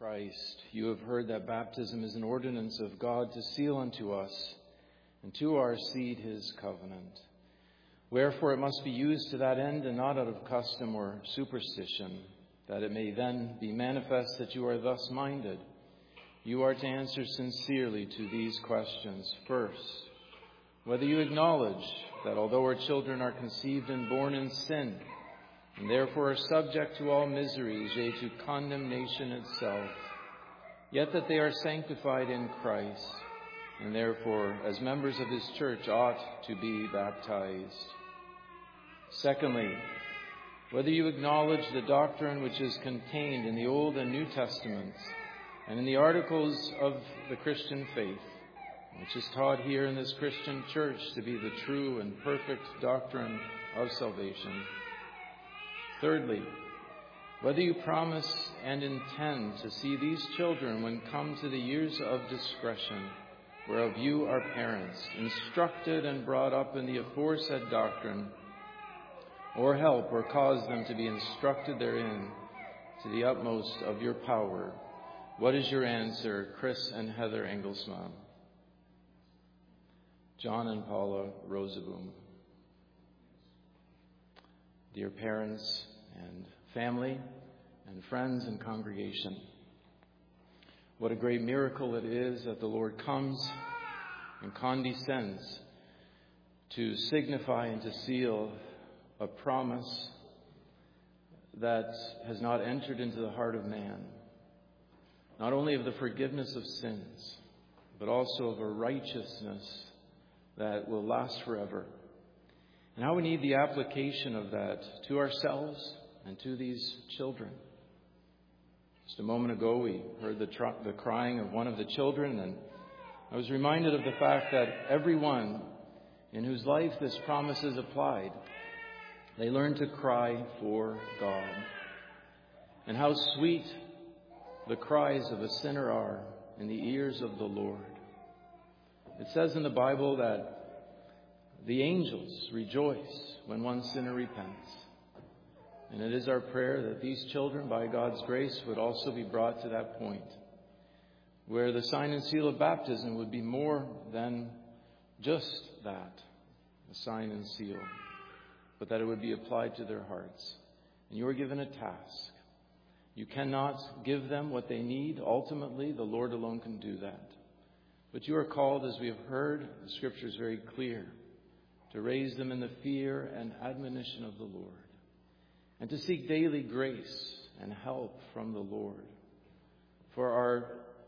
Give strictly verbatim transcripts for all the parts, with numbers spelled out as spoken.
Christ, you have heard that baptism is an ordinance of God to seal unto us and to our seed his covenant. Wherefore it must be used to that end and not out of custom or superstition, that it may then be manifest that you are thus minded. You are to answer sincerely to these questions. First, whether you acknowledge that although our children are conceived and born in sin, and therefore are subject to all miseries, yea, to condemnation itself, yet that they are sanctified in Christ, and therefore, as members of his church, ought to be baptized. Secondly, whether you acknowledge the doctrine which is contained in the Old and New Testaments and in the articles of the Christian faith, which is taught here in this Christian church to be the true and perfect doctrine of salvation. Thirdly, whether you promise and intend to see these children, when come to the years of discretion, whereof you are parents, instructed and brought up in the aforesaid doctrine, or help or cause them to be instructed therein to the utmost of your power. What is your answer, Chris and Heather Engelsman? John and Paula Roseboom. Dear parents and family and friends and congregation, what a great miracle it is that the Lord comes and condescends to signify and to seal a promise that has not entered into the heart of man, not only of the forgiveness of sins, but also of a righteousness that will last forever. And how we need the application of that to ourselves and to these children. Just a moment ago, we heard the, tr- the crying of one of the children, and I was reminded of the fact that everyone in whose life this promise is applied, they learn to cry for God. And how sweet the cries of a sinner are in the ears of the Lord. It says in the Bible that the angels rejoice when one sinner repents. And it is our prayer that these children, by God's grace, would also be brought to that point where the sign and seal of baptism would be more than just that, a sign and seal, but that it would be applied to their hearts. And you are given a task. You cannot give them what they need. Ultimately, the Lord alone can do that. But you are called, as we have heard, the Scripture is very clear, to raise them in the fear and admonition of the Lord, and to seek daily grace and help from the Lord. For our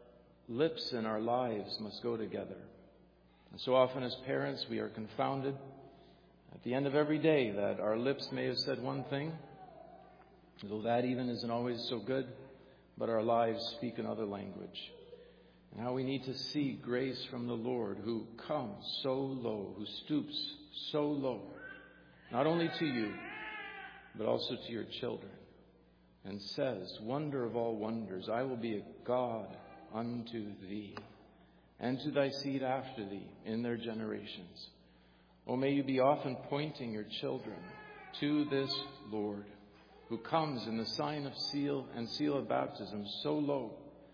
lips and our lives must go together. And so often as parents, we are confounded at the end of every day that our lips may have said one thing, though that even isn't always so good, but our lives speak another language. And how we need to see grace from the Lord, who comes so low, who stoops so low, not only to you, but also to your children, and says, wonder of all wonders, I will be a God unto thee, and to thy seed after thee in their generations. Oh, may you be often pointing your children to this Lord, who comes in the sign of seal and seal of baptism so low,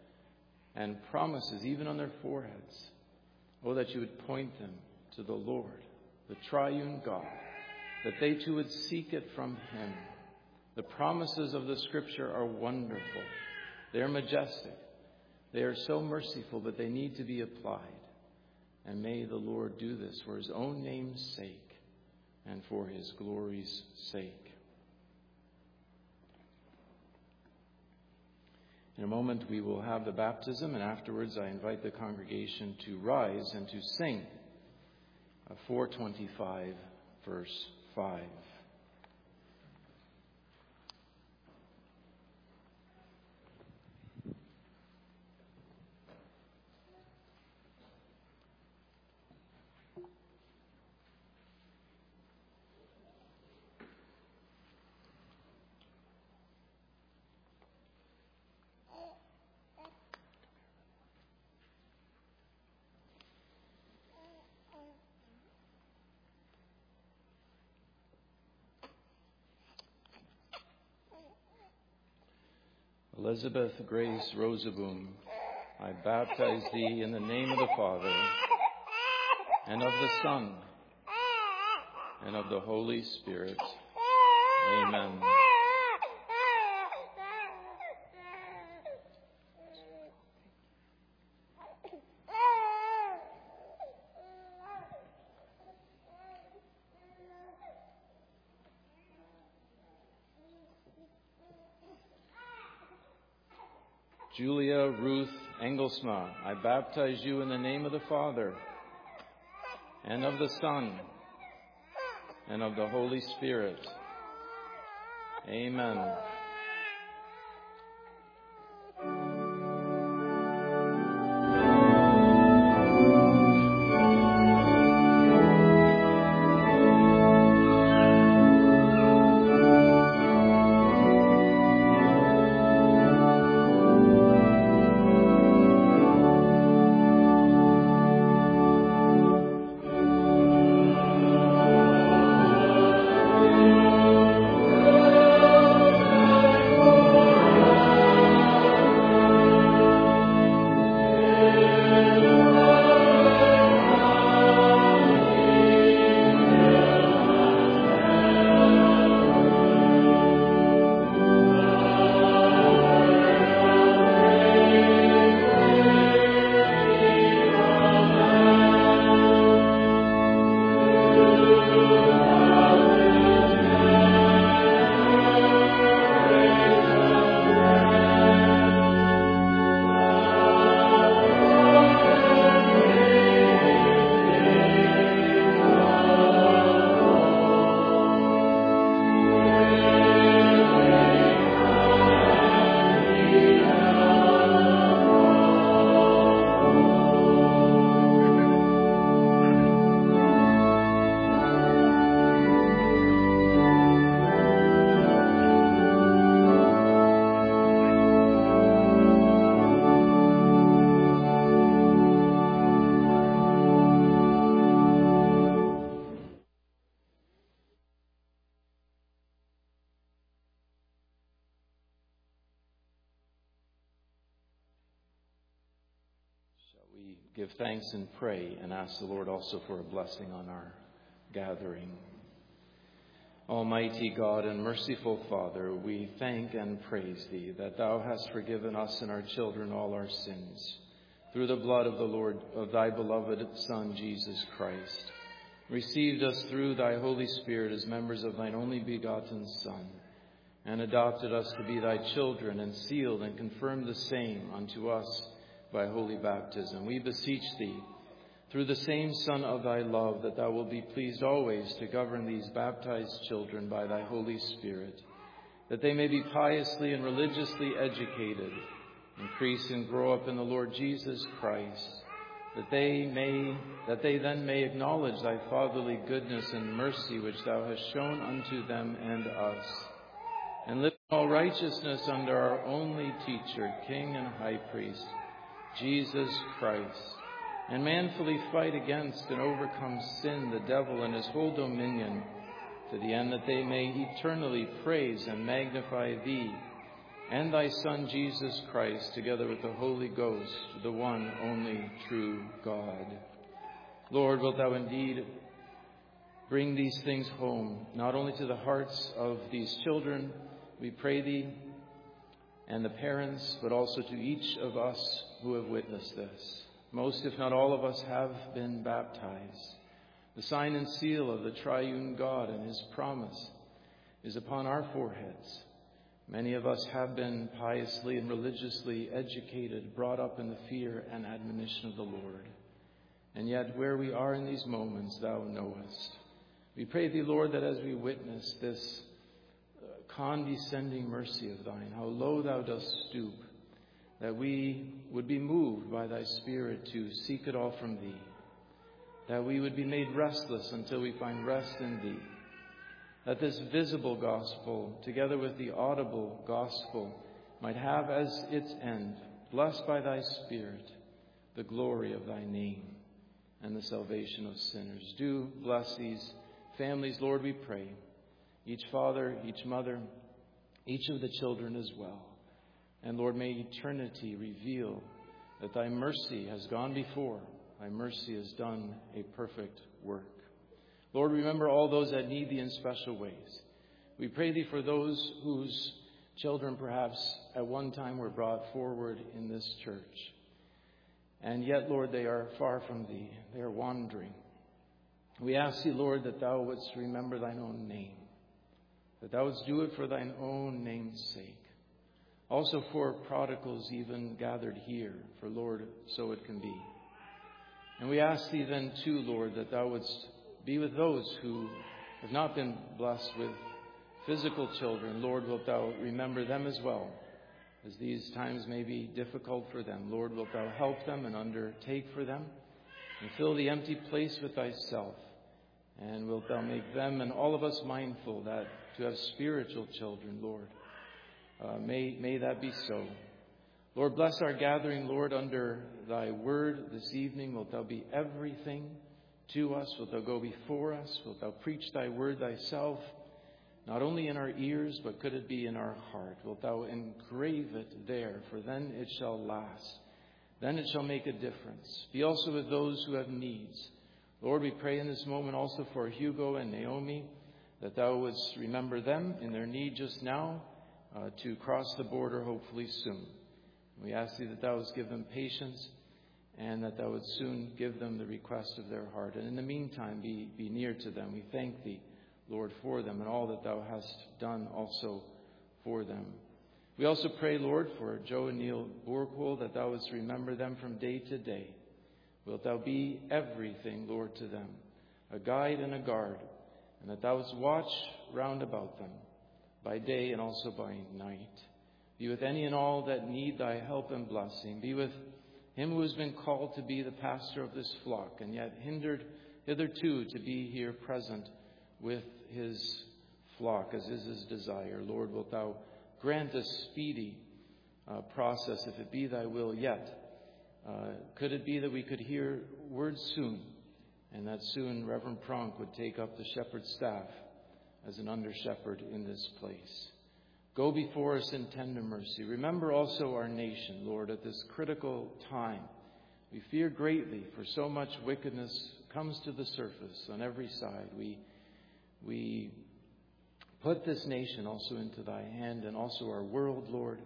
and promises even on their foreheads, oh, that you would point them to the Lord, the triune God, that they too would seek it from him. The promises of the Scripture are wonderful. They are majestic. They are so merciful, but they need to be applied. And may the Lord do this for his own name's sake and for his glory's sake. In a moment we will have the baptism, and afterwards I invite the congregation to rise and to sing four twenty-five, verse five. Elizabeth Grace Rosaboom, I baptize thee in the name of the Father, and of the Son, and of the Holy Spirit. Amen. Julia Ruth Engelsma, I baptize you in the name of the Father, and of the Son, and of the Holy Spirit. Amen. Give thanks and pray and ask the Lord also for a blessing on our gathering. Almighty God and merciful Father, we thank and praise Thee that Thou hast forgiven us and our children all our sins through the blood of the Lord, of Thy beloved Son, Jesus Christ. Received us through Thy Holy Spirit as members of Thine only begotten Son, and adopted us to be Thy children, and sealed and confirmed the same unto us by holy baptism. We beseech Thee, through the same Son of Thy love, that Thou wilt be pleased always to govern these baptized children by Thy Holy Spirit, that they may be piously and religiously educated, increase and grow up in the Lord Jesus Christ, that they may, that they then may acknowledge Thy fatherly goodness and mercy which Thou hast shown unto them and us, and live in all righteousness under our only teacher, King and High Priest, Jesus Christ, and manfully fight against and overcome sin, the devil, and his whole dominion, to the end that they may eternally praise and magnify Thee and Thy Son, Jesus Christ, together with the Holy Ghost, the one only true God. Lord, wilt Thou indeed bring these things home, not only to the hearts of these children, we pray Thee, and the parents, but also to each of us who have witnessed this. Most, if not all of us, have been baptized. The sign and seal of the triune God and His promise is upon our foreheads. Many of us have been piously and religiously educated, brought up in the fear and admonition of the Lord. And yet, where we are in these moments, Thou knowest. We pray Thee, Lord, that as we witness this condescending mercy of Thine, how low Thou dost stoop, that we would be moved by Thy Spirit to seek it all from Thee, that we would be made restless until we find rest in Thee, that this visible gospel, together with the audible gospel, might have as its end, blessed by Thy Spirit, the glory of Thy name and the salvation of sinners. Do bless these families, Lord, we pray. Each father, each mother, each of the children as well. And Lord, may eternity reveal that thy mercy has gone before. Thy mercy has done a perfect work. Lord, remember all those that need thee in special ways. We pray thee for those whose children perhaps at one time were brought forward in this church. And yet, Lord, they are far from thee. They are wandering. We ask thee, Lord, that thou wouldst remember thine own name, that thou wouldst do it for thine own name's sake. Also for prodigals even gathered here, for, Lord, so it can be. And we ask thee then too, Lord, that thou wouldst be with those who have not been blessed with physical children. Lord, wilt thou remember them as well, as these times may be difficult for them. Lord, wilt thou help them and undertake for them, and fill the empty place with thyself. And wilt thou make them and all of us mindful that to have spiritual children, Lord, uh, may, may that be so. Lord, bless our gathering, Lord, under thy word this evening. Wilt thou be everything to us? Wilt thou go before us? Wilt thou preach thy word thyself, not only in our ears, but could it be in our heart? Wilt thou engrave it there, for then it shall last. Then it shall make a difference. Be also with those who have needs. Lord, we pray in this moment also for Hugo and Naomi, that thou wouldst remember them in their need just now uh, to cross the border hopefully soon. We ask thee that thou wouldst give them patience and that thou wouldst soon give them the request of their heart. And in the meantime, be, be near to them. We thank thee, Lord, for them and all that thou hast done also for them. We also pray, Lord, for Joe and Neil Borkwell, that thou wouldst remember them from day to day. Wilt thou be everything, Lord, to them, a guide and a guard, and that thou wouldst watch round about them by day and also by night. Be with any and all that need thy help and blessing. Be with him who has been called to be the pastor of this flock, and yet hindered hitherto to be here present with his flock, as is his desire. Lord, wilt thou grant a speedy uh, process, if it be thy will yet. Uh, could it be that we could hear words soon, and that soon Reverend Pronk would take up the shepherd's staff as an under-shepherd in this place. Go before us in tender mercy. Remember also our nation, Lord, at this critical time. We fear greatly, for so much wickedness comes to the surface on every side. We, we put this nation also into thy hand, and also our world, Lord.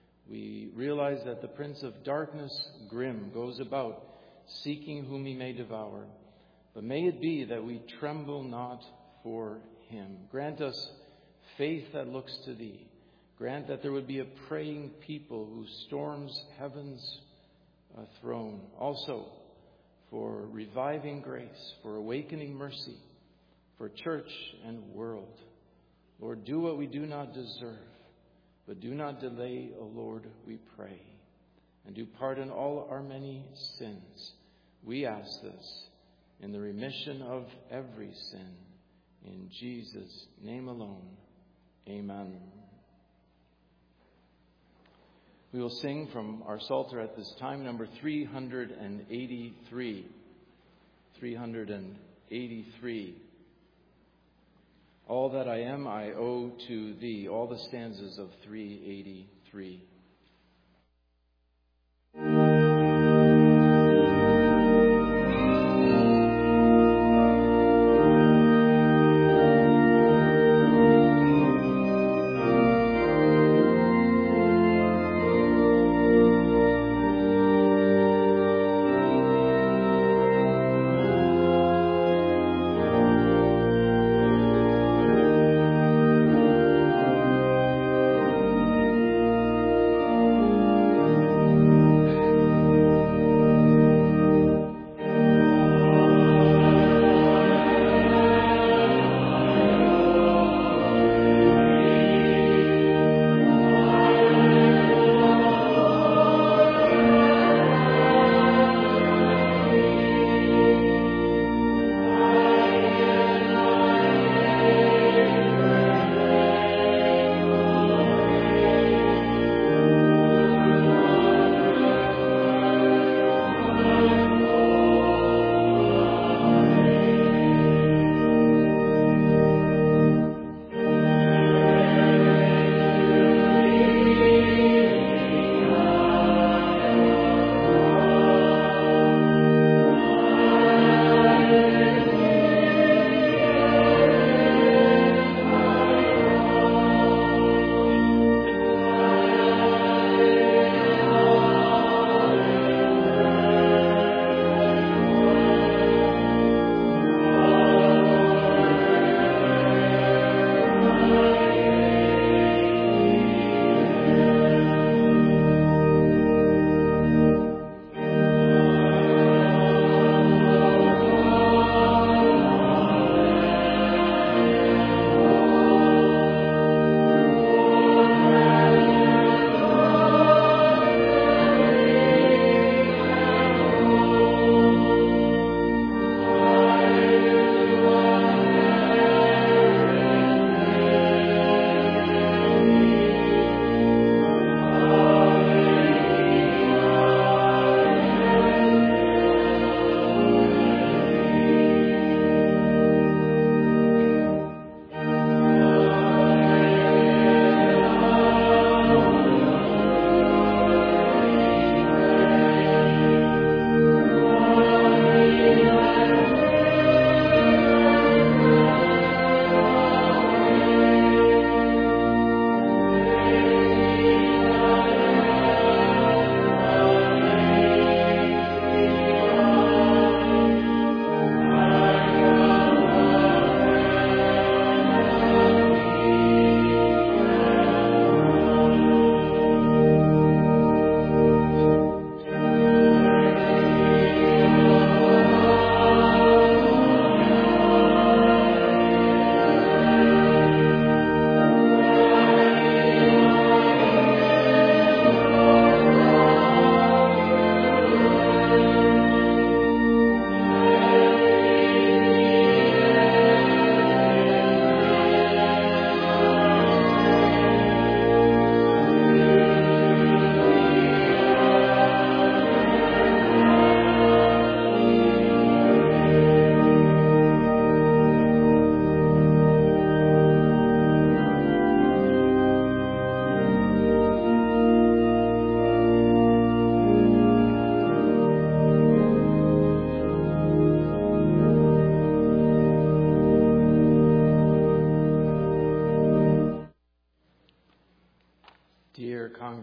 We realize that the prince of darkness, grim, goes about seeking whom he may devour. But may it be that we tremble not for him. Grant us faith that looks to thee. Grant that there would be a praying people who storms heaven's uh, throne. Also for reviving grace, for awakening mercy, for church and world. Lord, do what we do not deserve. But do not delay, O Lord, we pray. And do pardon all our many sins. We ask this in the remission of every sin. In Jesus' name alone. Amen. We will sing from our Psalter at this time, number three hundred eighty-three. three hundred eighty-three. All that I am, I owe to thee. All the stanzas of three eighty-three.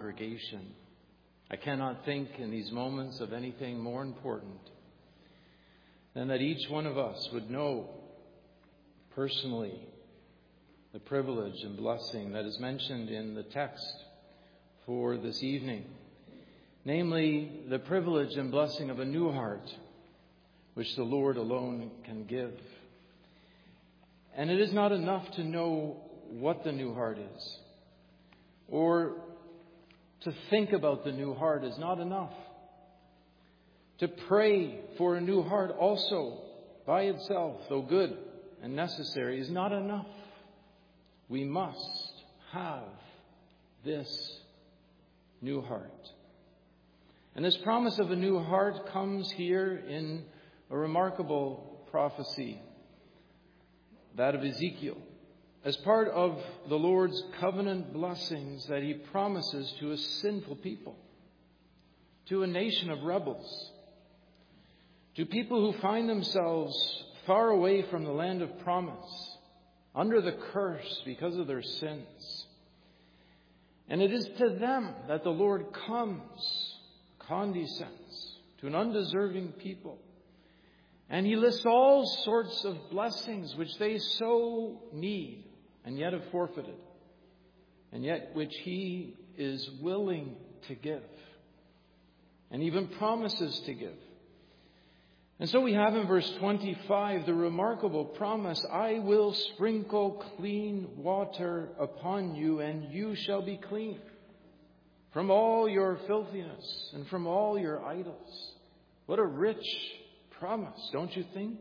congregation. I cannot think in these moments of anything more important than that each one of us would know personally the privilege and blessing that is mentioned in the text for this evening. Namely, the privilege and blessing of a new heart, which the Lord alone can give. And it is not enough to know what the new heart is, or to think about the new heart is not enough. To pray for a new heart also by itself, though good and necessary, is not enough. We must have this new heart. And this promise of a new heart comes here in a remarkable prophecy, that of Ezekiel, as part of the Lord's covenant blessings that He promises to a sinful people, to a nation of rebels, to people who find themselves far away from the land of promise, under the curse because of their sins. And it is to them that the Lord comes, condescends to an undeserving people. And He lists all sorts of blessings which they so need and yet have forfeited, and yet which He is willing to give and even promises to give. And so we have in verse twenty-five the remarkable promise, I will sprinkle clean water upon you, and you shall be clean from all your filthiness and from all your idols. What a rich promise, don't you think?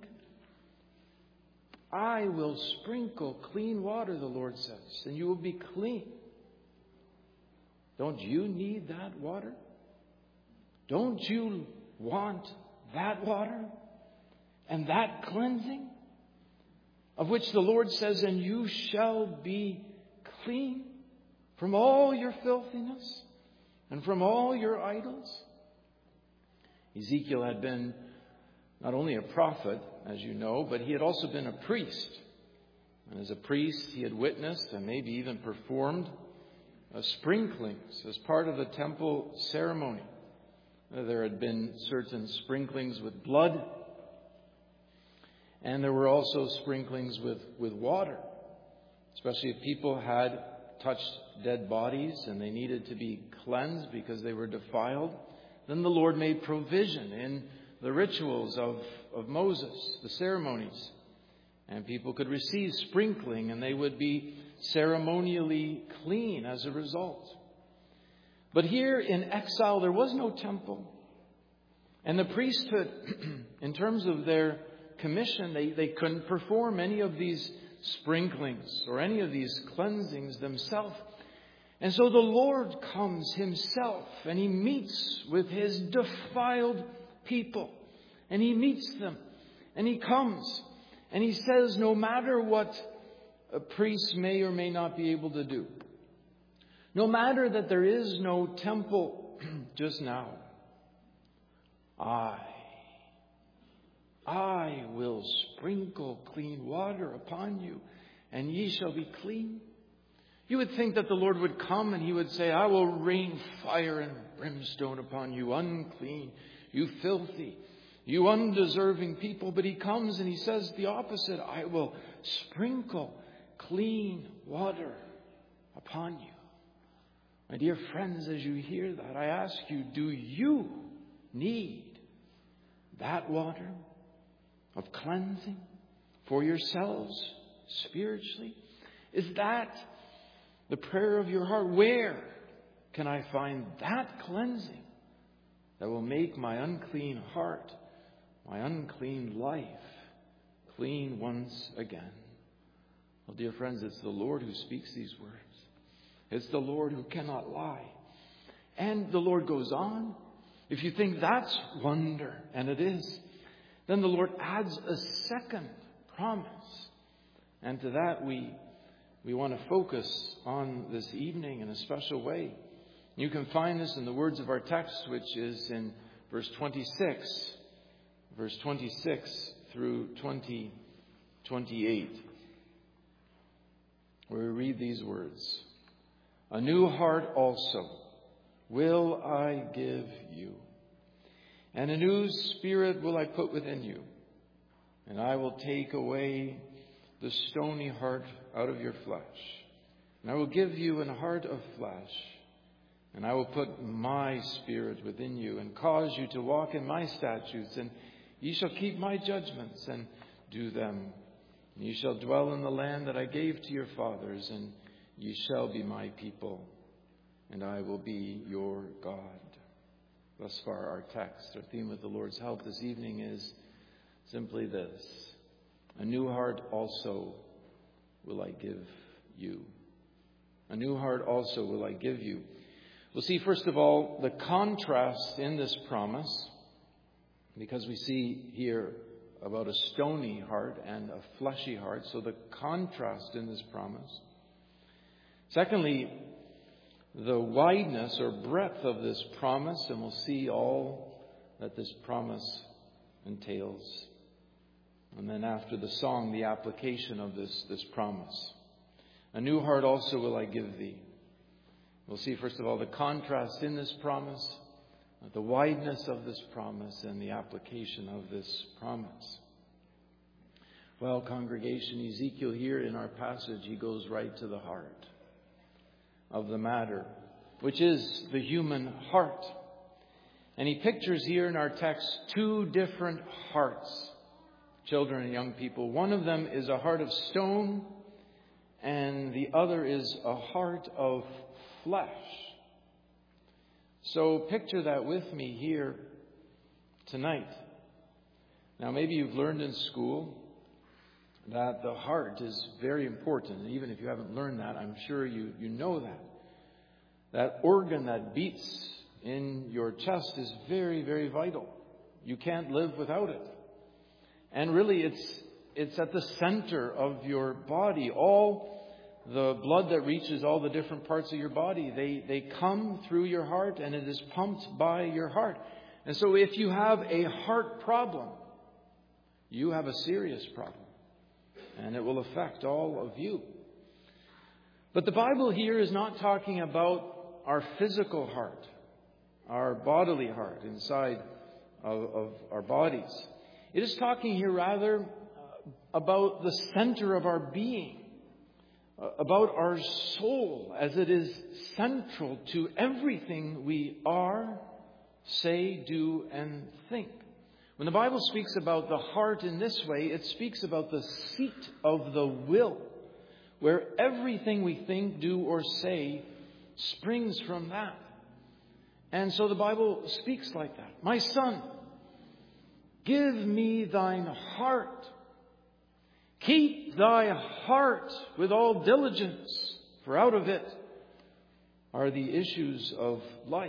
I will sprinkle clean water, the Lord says, and you will be clean. Don't you need that water? Don't you want that water and that cleansing, of which the Lord says, and you shall be clean from all your filthiness and from all your idols? Ezekiel had been not only a prophet, as you know, but he had also been a priest. And as a priest, he had witnessed and maybe even performed uh, sprinklings as part of the temple ceremony. Uh, there had been certain sprinklings with blood, and there were also sprinklings with, with water, especially if people had touched dead bodies and they needed to be cleansed because they were defiled. Then the Lord made provision in the rituals of, of Moses, the ceremonies. And people could receive sprinkling and they would be ceremonially clean as a result. But here in exile, there was no temple. And the priesthood, in terms of their commission, they, they couldn't perform any of these sprinklings or any of these cleansings themselves. And so the Lord comes Himself and He meets with His defiled people, and He meets them, and He comes, and He says, no matter what a priest may or may not be able to do, no matter that there is no temple just now, I, I will sprinkle clean water upon you, and ye shall be clean. You would think that the Lord would come and He would say, I will rain fire and brimstone upon you, unclean, you filthy, you undeserving people. But He comes and He says the opposite. I will sprinkle clean water upon you. My dear friends, as you hear that, I ask you, do you need that water of cleansing for yourselves spiritually? Is that the prayer of your heart? Where can I find that cleansing that will make my unclean heart, my unclean life, clean once again? Well, dear friends, it's the Lord who speaks these words. It's the Lord who cannot lie. And the Lord goes on. If you think that's wonder, and it is, then the Lord adds a second promise. And to that we we want to focus on this evening in a special way. You can find this in the words of our text, which is in verse twenty-six, verse twenty-six through twenty, twenty-eight, where we read these words. A new heart also will I give you. And a new spirit will I put within you. And I will take away the stony heart out of your flesh. And I will give you an heart of flesh. And I will put my spirit within you and cause you to walk in my statutes. And ye shall keep my judgments and do them. And ye shall dwell in the land that I gave to your fathers. And ye shall be my people. And I will be your God. Thus far our text, our theme with the Lord's help this evening is simply this. A new heart also will I give you. A new heart also will I give you. We'll see, first of all, the contrast in this promise, because we see here about a stony heart and a fleshy heart. So the contrast in this promise. Secondly, the wideness or breadth of this promise, and we'll see all that this promise entails. And then after the song, the application of this, this promise. A new heart also will I give thee. We'll see, first of all, the contrast in this promise, the wideness of this promise, and the application of this promise. Well, congregation, Ezekiel here in our passage, he goes right to the heart of the matter, which is the human heart. And he pictures here in our text two different hearts, children and young people. One of them is a heart of stone, and the other is a heart of flesh. So picture that with me here tonight. Now, maybe you've learned in school that the heart is very important. And even if you haven't learned that, I'm sure you, you know that. That organ that beats in your chest is very, very vital. You can't live without it. And really, it's it's at the center of your body. All the blood that reaches all the different parts of your body, they, they come through your heart, and it is pumped by your heart. And so if you have a heart problem, you have a serious problem. And it will affect all of you. But the Bible here is not talking about our physical heart, our bodily heart inside of, of our bodies. It is talking here rather about the center of our being, about our soul, as it is central to everything we are, say, do, and think. When the Bible speaks about the heart in this way, it speaks about the seat of the will, where everything we think, do, or say springs from that. And so the Bible speaks like that. My son, give me thine heart. Keep thy heart with all diligence, for out of it are the issues of life.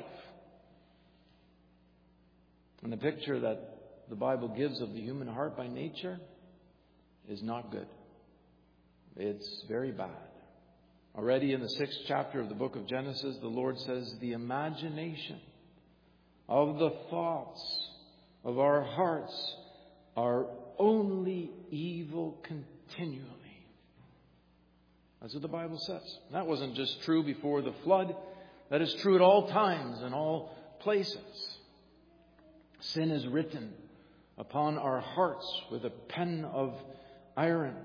And the picture that the Bible gives of the human heart by nature is not good. It's very bad. Already in the sixth chapter of the book of Genesis, the Lord says, the imagination of the thoughts of our hearts are only evil continually. That's what the Bible says. That wasn't just true before the flood. That is true at all times and all places. Sin is written upon our hearts with a pen of iron.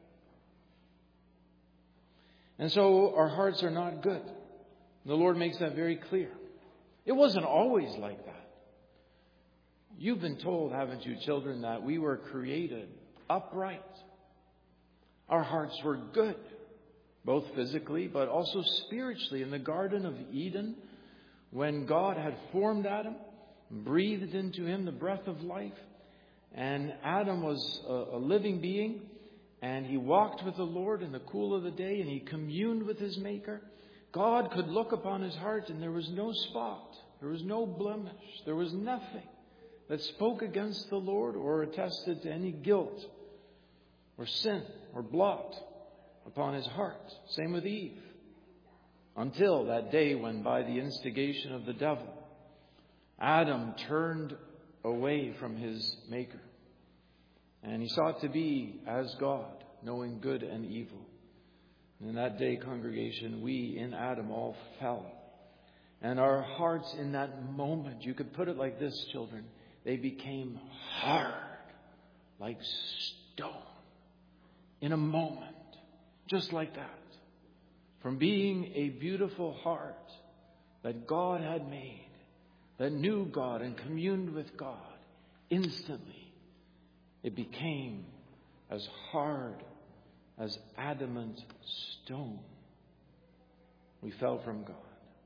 And so our hearts are not good. The Lord makes that very clear. It wasn't always like that. You've been told, haven't you, children, that we were created upright. Our hearts were good, both physically but also spiritually. In the Garden of Eden, when God had formed Adam, breathed into him the breath of life, and Adam was a, a living being, and he walked with the Lord in the cool of the day, and he communed with his Maker. God could look upon his heart, and there was no spot, there was no blemish, there was nothing that spoke against the Lord or attested to any guilt or sin or blot upon his heart. Same with Eve. Until that day when, by the instigation of the devil, Adam turned away from his Maker. And he sought to be as God, knowing good and evil. And in that day, congregation, we in Adam all fell. And our hearts in that moment, you could put it like this, children, they became hard, like stone, in a moment, just like that. From being a beautiful heart that God had made, that knew God and communed with God, instantly it became as hard as adamant stone. We fell from God.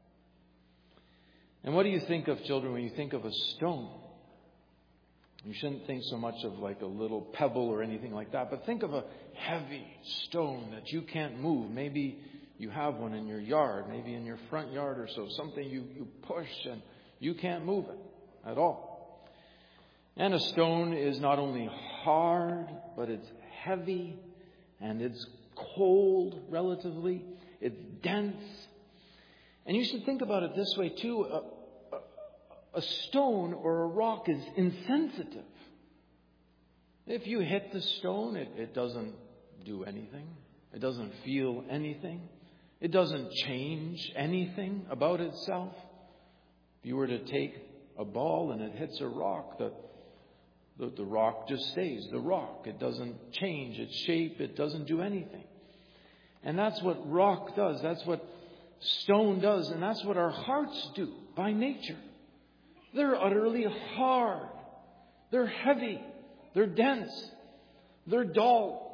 And what do you think of, children, when you think of a stone? You shouldn't think so much of like a little pebble or anything like that, but think of a heavy stone that you can't move. Maybe you have one in your yard, maybe in your front yard or so, something you, you push and you can't move it at all. And a stone is not only hard, but it's heavy and it's cold relatively. It's dense. And you should think about it this way too. A, a, a stone or a rock is insensitive. If you hit the stone, it, it doesn't do anything. It doesn't feel anything. It doesn't change anything about itself. If you were to take a ball and it hits a rock, the, the, the rock just stays the rock. It doesn't change its shape. It doesn't do anything. And that's what rock does. That's what stone does. And that's what our hearts do by nature. They're utterly hard. They're heavy. They're dense. They're dull.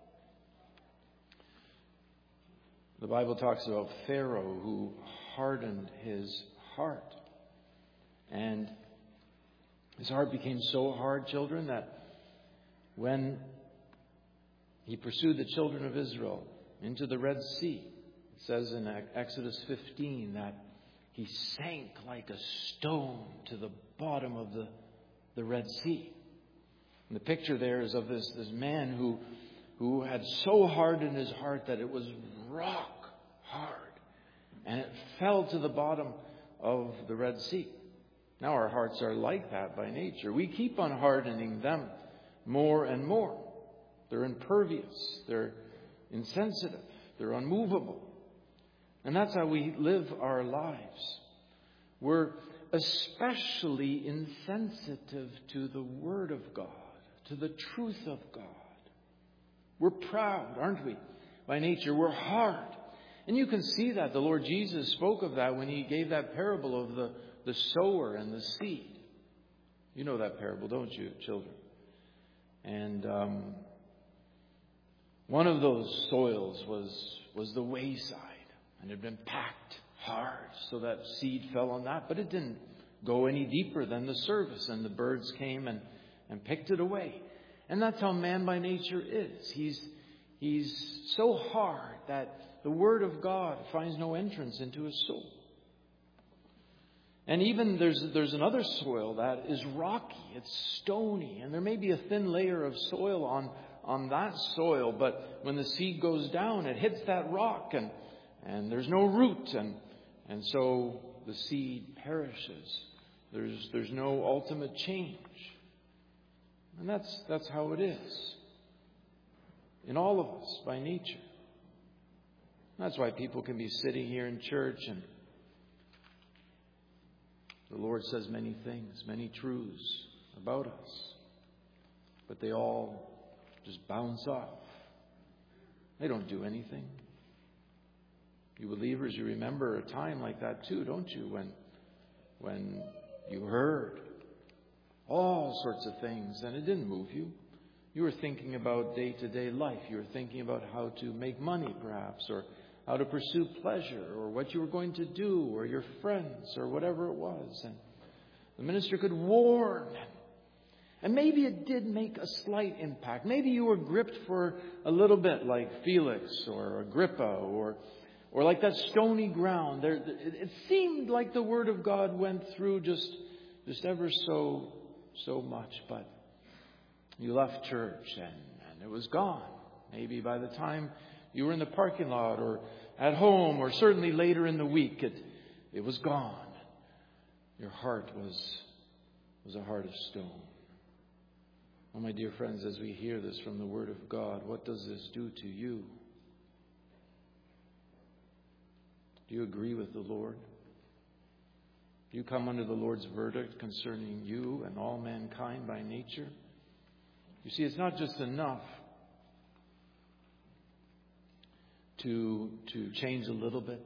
The Bible talks about Pharaoh who hardened his heart. And his heart became so hard, children, that when he pursued the children of Israel into the Red Sea, it says in Exodus fifteen that he sank like a stone to the bottom of the, the Red Sea. And the picture there is of this, this man who, who had so hardened his heart that it was rock hard. And it fell to the bottom of the Red Sea. Now our hearts are like that by nature. We keep on hardening them more and more. They're impervious. They're insensitive. They're unmovable. And that's how we live our lives. We're especially insensitive to the Word of God, to the truth of God. We're proud, aren't we? By nature, we're hard. And you can see that. The Lord Jesus spoke of that when He gave that parable of the, the sower and the seed. You know that parable, don't you, children? And um, one of those soils was, was the wayside. And it had been packed hard so that seed fell on that. But it didn't go any deeper than the surface. And the birds came and, and picked it away. And that's how man by nature is. He's, he's so hard that the Word of God finds no entrance into his soul. And even there's, there's another soil that is rocky. It's stony. And there may be a thin layer of soil on, on that soil. But when the seed goes down, it hits that rock and And there's no root, and and so the seed perishes. There's there's no ultimate change. And that's that's how it is in all of us by nature. That's why people can be sitting here in church and the Lord says many things, many truths about us, but they all just bounce off. They don't do anything. You believers, you remember a time like that too, don't you? When, when you heard all sorts of things and it didn't move you. You were thinking about day-to-day life. You were thinking about how to make money, perhaps, or how to pursue pleasure, or what you were going to do, or your friends, or whatever it was. And the minister could warn. And maybe it did make a slight impact. Maybe you were gripped for a little bit, like Felix or Agrippa, or Or like that stony ground. There, it seemed like the Word of God went through just, just ever so, so much. But you left church and, and it was gone. Maybe by the time you were in the parking lot or at home or certainly later in the week, it, it was gone. Your heart was, was a heart of stone. Oh, my dear friends, as we hear this from the Word of God, what does this do to you? Do you agree with the Lord? You come under the Lord's verdict concerning you and all mankind by nature. You see, it's not just enough to, to change a little bit.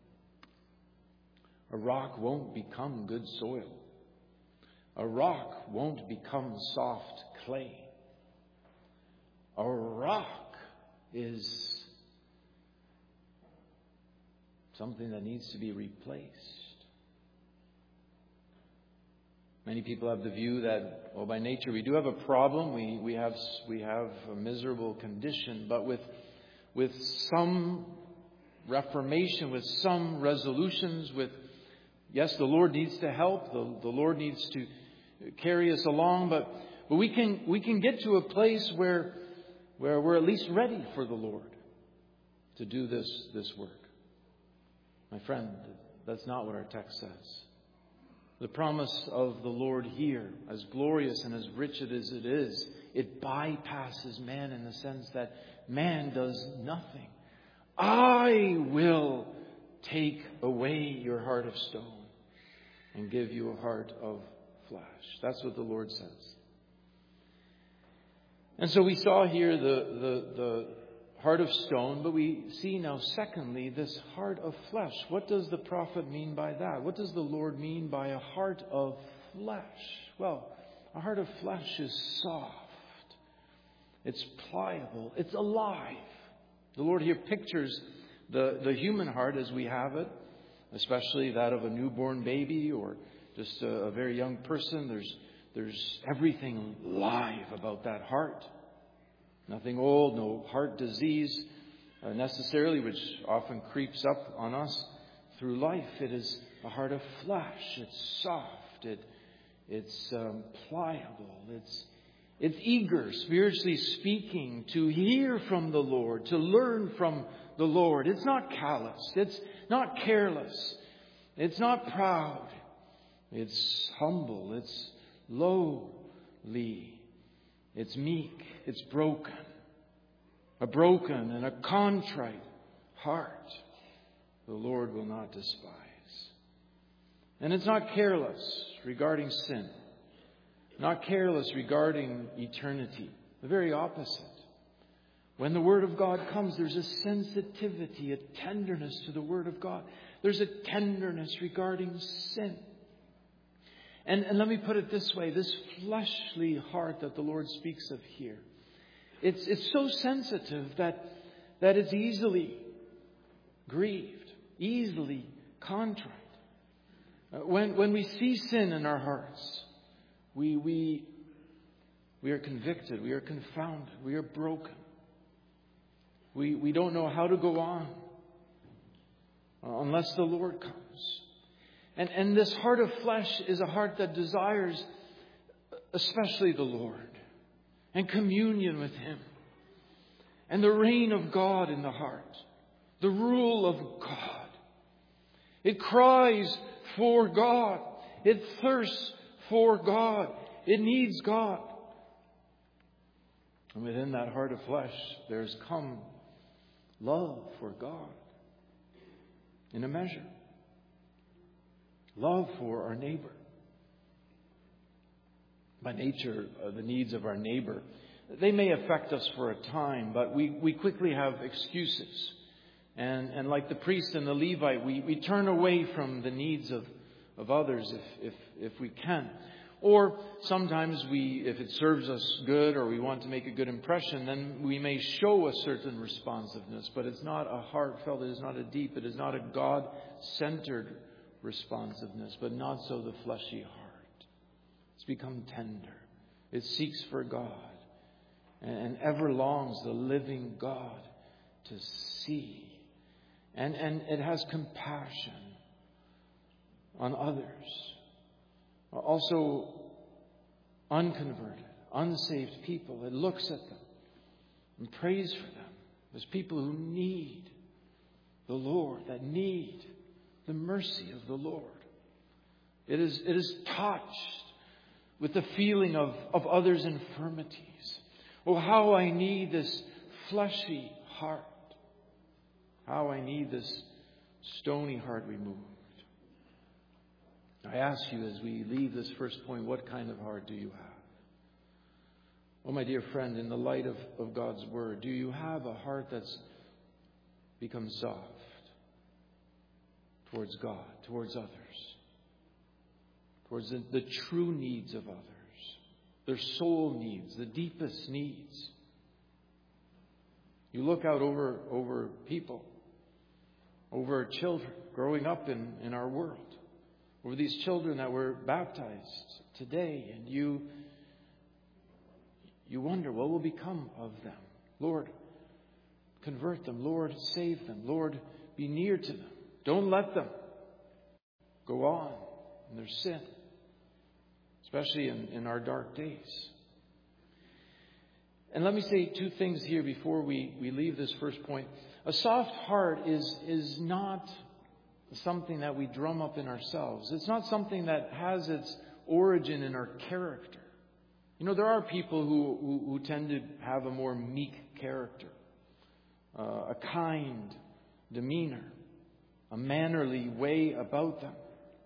A rock won't become good soil. A rock won't become soft clay. A rock is something that needs to be replaced. Many people have the view that, well, by nature we do have a problem. We we have we have a miserable condition, but with with some reformation, with some resolutions, with yes, the Lord needs to help. The, the Lord needs to carry us along, but but we can we can get to a place where where we're at least ready for the Lord to do this this work. My friend, that's not what our text says. The promise of the Lord here, as glorious and as rich as it is, it bypasses man in the sense that man does nothing. I will take away your heart of stone and give you a heart of flesh. That's what the Lord says. And so we saw here the, the, the heart of stone, but we see now, secondly, this heart of flesh. What does the prophet mean by that? What does the Lord mean by a heart of flesh? Well, a heart of flesh is soft. It's pliable. It's alive. The Lord here pictures the, the human heart as we have it, especially that of a newborn baby or just a, a very young person. There's, there's everything live about that heart. Nothing old, no heart disease uh, necessarily, which often creeps up on us through life. It is a heart of flesh. It's soft. It, it's um, pliable. It's, it's eager, spiritually speaking, to hear from the Lord, to learn from the Lord. It's not callous. It's not careless. It's not proud. It's humble. It's lowly. It's meek. It's broken. A broken and a contrite heart the Lord will not despise. And it's not careless regarding sin. Not careless regarding eternity. The very opposite. When the Word of God comes, there's a sensitivity, a tenderness to the Word of God. There's a tenderness regarding sin. And, and let me put it this way, this fleshly heart that the Lord speaks of here, it's, it's so sensitive that, that it's easily grieved, easily contrite. Uh, when, when we see sin in our hearts, we, we, we are convicted, we are confounded, we are broken. We, we don't know how to go on uh, unless the Lord comes. And, and this heart of flesh is a heart that desires especially the Lord and communion with Him and the reign of God in the heart, the rule of God. It cries for God. It thirsts for God. It needs God. And within that heart of flesh, there's come love for God in a measure. Love for our neighbor. By nature, uh, the needs of our neighbor, they may affect us for a time, but we, we quickly have excuses. And, and like the priest and the Levite, we, we turn away from the needs of, of others if, if, if we can. Or sometimes we, if it serves us good or we want to make a good impression, then we may show a certain responsiveness, but it's not a heartfelt, it is not a deep, it is not a God-centered responsiveness, but not so the fleshy heart. It's become tender. It seeks for God and ever longs the living God to see. And, and it has compassion on others. Also unconverted, unsaved people. It looks at them and prays for them as people who need the Lord, that need the mercy of the Lord. It is, it is touched with the feeling of, of others' infirmities. Oh, how I need this fleshy heart. How I need this stony heart removed. I ask you as we leave this first point, what kind of heart do you have? Oh, my dear friend, in the light of, of God's Word, do you have a heart that's become soft towards God, towards others, towards the, the true needs of others, their soul needs, the deepest needs? You look out over, over people, over children growing up in, in our world, over these children that were baptized today, and you you wonder what will become of them. Lord, convert them. Lord, save them. Lord, be near to them. Don't let them go on in their sin, especially in, in our dark days. And let me say two things here before we, we leave this first point. A soft heart is, is not something that we drum up in ourselves. It's not something that has its origin in our character. You know, there are people who, who, who tend to have a more meek character, uh, a kind demeanor, a mannerly way about them.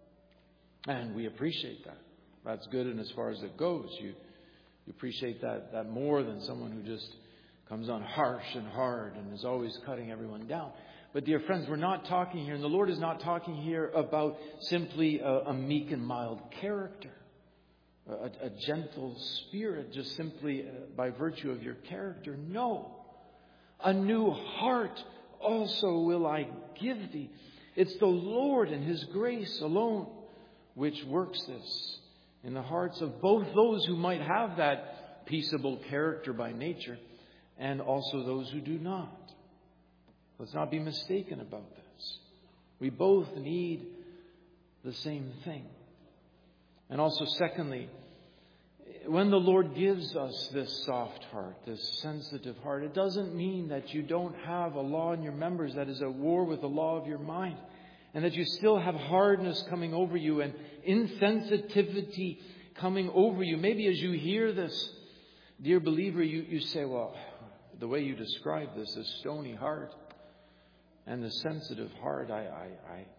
And we appreciate that. That's good, and as far as it goes, you, you appreciate that, that more than someone who just comes on harsh and hard and is always cutting everyone down. But dear friends, we're not talking here, and the Lord is not talking here about simply a, a meek and mild character, a, a gentle spirit, just simply by virtue of your character. No. A new heart also will I give thee. It's the Lord and His grace alone which works this in the hearts of both those who might have that peaceable character by nature and also those who do not. Let's not be mistaken about this. We both need the same thing. And also, secondly, when the Lord gives us this soft heart, this sensitive heart, it doesn't mean that you don't have a law in your members that is at war with the law of your mind, and that you still have hardness coming over you and insensitivity coming over you. Maybe as you hear this, dear believer, you, you say, well, the way you describe this, this stony heart and the sensitive heart, I, I, I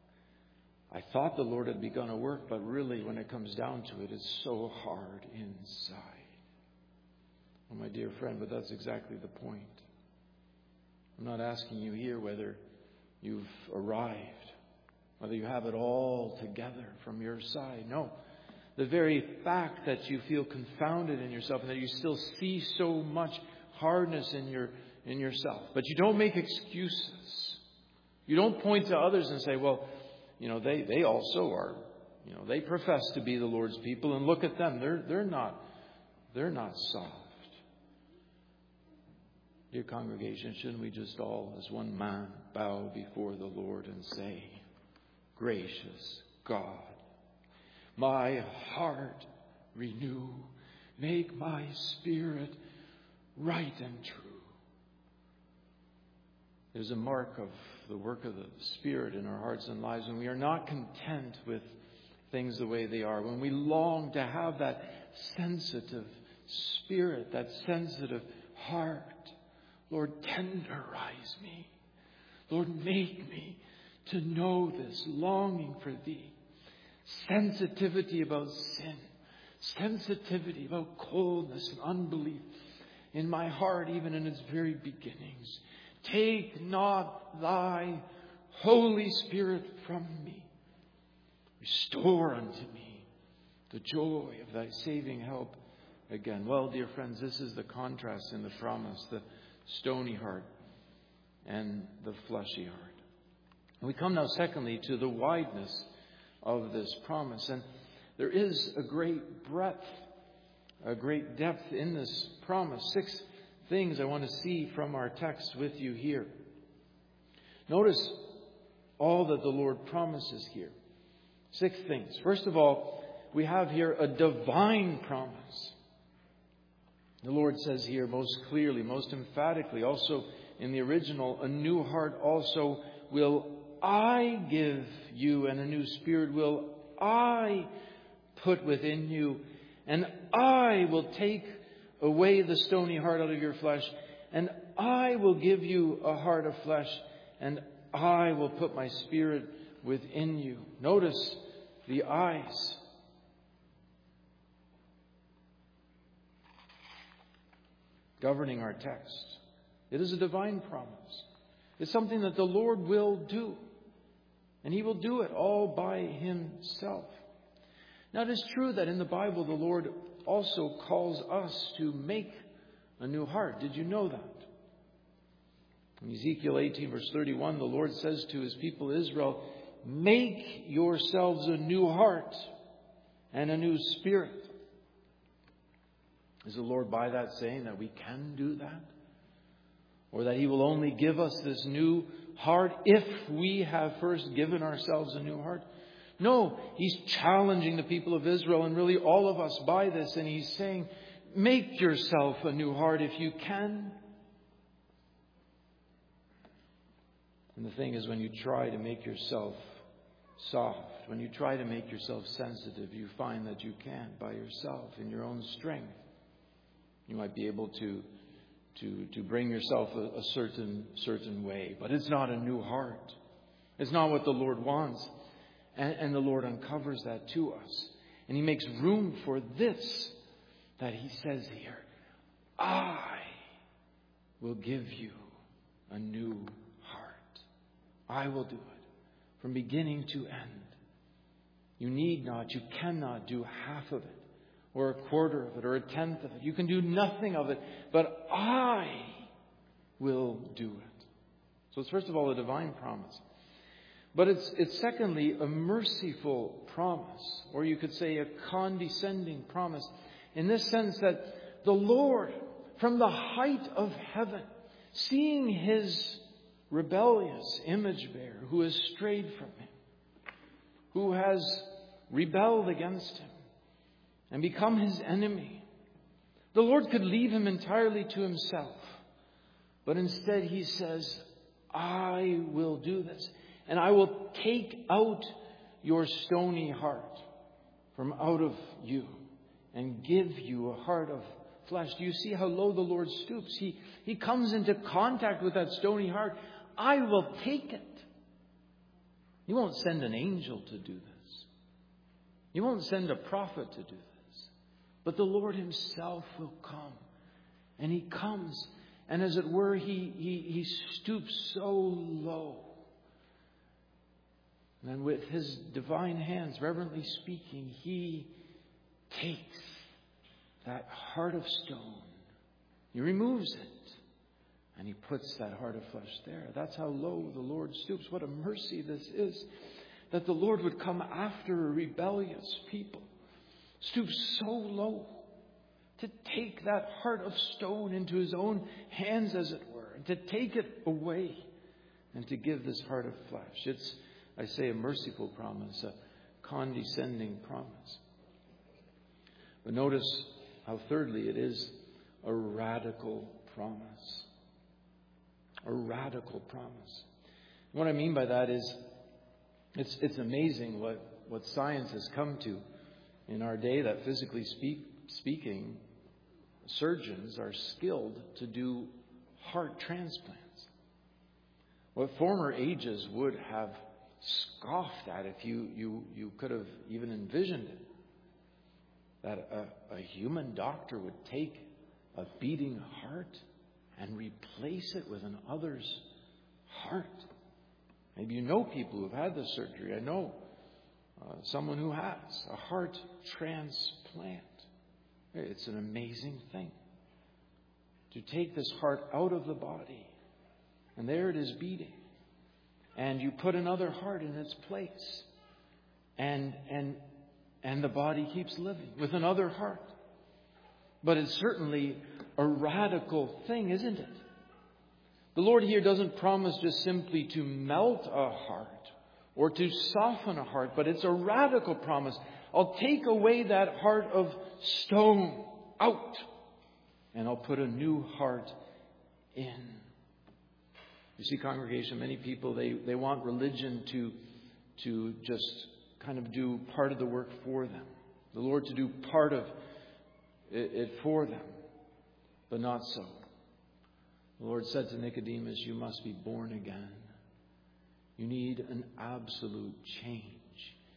I thought the Lord had begun a work, but really when it comes down to it, it's so hard inside. Oh, my dear friend, but that's exactly the point. I'm not asking you here whether you've arrived, whether you have it all together from your side. No. The very fact that you feel confounded in yourself and that you still see so much hardness in your in yourself. But you don't make excuses. You don't point to others and say, well, you know, they, they also are, you know, they profess to be the Lord's people, and look at them. They're they're not they're not soft. Dear congregation, shouldn't we just all as one man bow before the Lord and say, gracious God, my heart renew, make my spirit right and true. There's a mark of the work of the Spirit in our hearts and lives when we are not content with things the way they are, when we long to have that sensitive spirit, that sensitive heart. Lord, tenderize me. Lord, make me to know this longing for Thee. Sensitivity about sin. Sensitivity about coldness and unbelief in my heart, even in its very beginnings. Take not Thy Holy Spirit from me. Restore unto me the joy of Thy saving help again. Well, dear friends, this is the contrast in the promise, the stony heart and the fleshy heart. And we come now, secondly, to the wideness of this promise. And there is a great breadth, a great depth in this promise. Six things I want to see from our text with you here. Notice all that the Lord promises here. Six things. First of all, we have here a divine promise. The Lord says here most clearly, most emphatically, also in the original, a new heart also will I give you, and a new spirit will I put within you, and I will take away the stony heart out of your flesh, and I will give you a heart of flesh, and I will put my spirit within you. Notice the eyes. Governing our text. It is a divine promise. It's something that the Lord will do. And He will do it all by Himself. Now, it is true that in the Bible, the Lord also calls us to make a new heart. Did you know that? In Ezekiel eighteen, verse thirty-one, the Lord says to His people Israel, "Make yourselves a new heart and a new spirit." Is the Lord by that saying that we can do that? Or that He will only give us this new heart if we have first given ourselves a new heart? No, He's challenging the people of Israel and really all of us by this. And He's saying, make yourself a new heart if you can. And the thing is, when you try to make yourself soft, when you try to make yourself sensitive, you find that you can't by yourself in your own strength. You might be able to to to bring yourself a, a certain certain way, but it's not a new heart. It's not what the Lord wants. And, and the Lord uncovers that to us. And He makes room for this that He says here, I will give you a new heart. I will do it from beginning to end. You need not, you cannot do half of it, or a quarter of it, or a tenth of it. You can do nothing of it, but I will do it. So it's first of all a divine promise. But it's, it's secondly a merciful promise, or you could say a condescending promise, in this sense that the Lord, from the height of heaven, seeing His rebellious image bearer who has strayed from Him, who has rebelled against Him and become His enemy, the Lord could leave him entirely to himself. But instead He says, I will do this. And I will take out your stony heart from out of you and give you a heart of flesh. Do you see how low the Lord stoops? He, he comes into contact with that stony heart. I will take it. He won't send an angel to do this. He won't send a prophet to do this. But the Lord Himself will come. And He comes. And as it were, He, he, he stoops so low. And with His divine hands, reverently speaking, He takes that heart of stone. He removes it. And He puts that heart of flesh there. That's how low the Lord stoops. What a mercy this is. That the Lord would come after a rebellious people. Stoop so low. To take that heart of stone into His own hands, as it were. And to take it away. And to give this heart of flesh. It's, I say, a merciful promise, a condescending promise. But notice how thirdly it is a radical promise. A radical promise. And what I mean by that is it's it's amazing what, what science has come to in our day, that physically speak, speaking, surgeons are skilled to do heart transplants. What former ages would have scoffed at if you, you, you could have even envisioned it. That a, a human doctor would take a beating heart and replace it with another's heart. Maybe you know people who've had this surgery. I know uh, someone who has a heart transplant. It's an amazing thing. To take this heart out of the body, and there it is beating. And you put another heart in its place. And and and the body keeps living with another heart. But it's certainly a radical thing, isn't it? The Lord here doesn't promise just simply to melt a heart or to soften a heart, but it's a radical promise. I'll take away that heart of stone out, and I'll put a new heart in. You see, congregation, many people, they, they want religion to, to just kind of do part of the work for them. The Lord to do part of it, it for them. But not so. The Lord said to Nicodemus, you must be born again. You need an absolute change.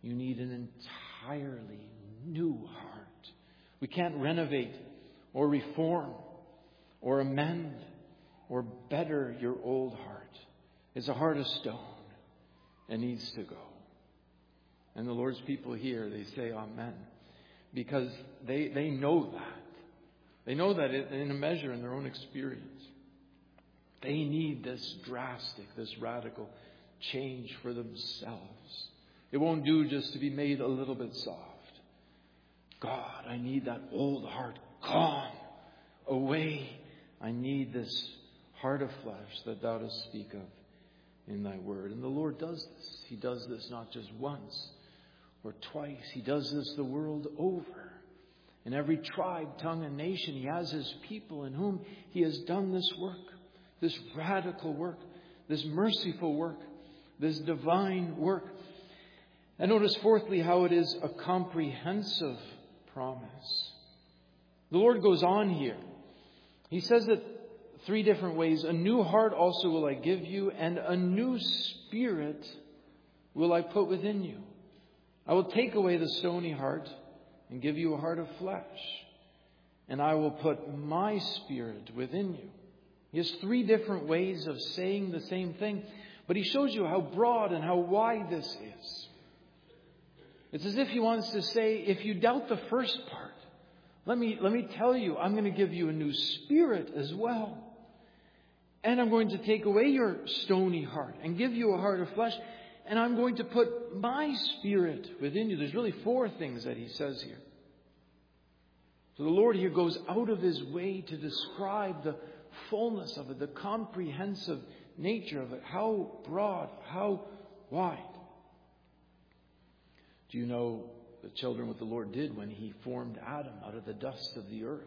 You need an entirely new heart. We can't renovate or reform or amend or better your old heart. It's a heart of stone and needs to go. And the Lord's people here, they say amen. Because they, they know that. They know that in a measure in their own experience. They need this drastic, this radical change for themselves. It won't do just to be made a little bit soft. God, I need that old heart gone, away. I need this heart of flesh that thou dost speak of in thy word. And the Lord does this. He does this not just once or twice. He does this the world over. In every tribe, tongue, and nation, He has His people in whom He has done this work, this radical work, this merciful work, this divine work. And notice fourthly how it is a comprehensive promise. The Lord goes on here. He says it three different ways. A new heart also will I give you, and a new spirit will I put within you. I will take away the stony heart and give you a heart of flesh. And I will put my spirit within you. He has three different ways of saying the same thing. But He shows you how broad and how wide this is. It's as if He wants to say, if you doubt the first part, let me, let me tell you, I'm going to give you a new spirit as well. And I'm going to take away your stony heart and give you a heart of flesh. And I'm going to put my spirit within you. There's really four things that He says here. So the Lord here goes out of His way to describe the fullness of it, the comprehensive nature of it. How broad, how wide. Do you know the children what the Lord did when He formed Adam out of the dust of the earth?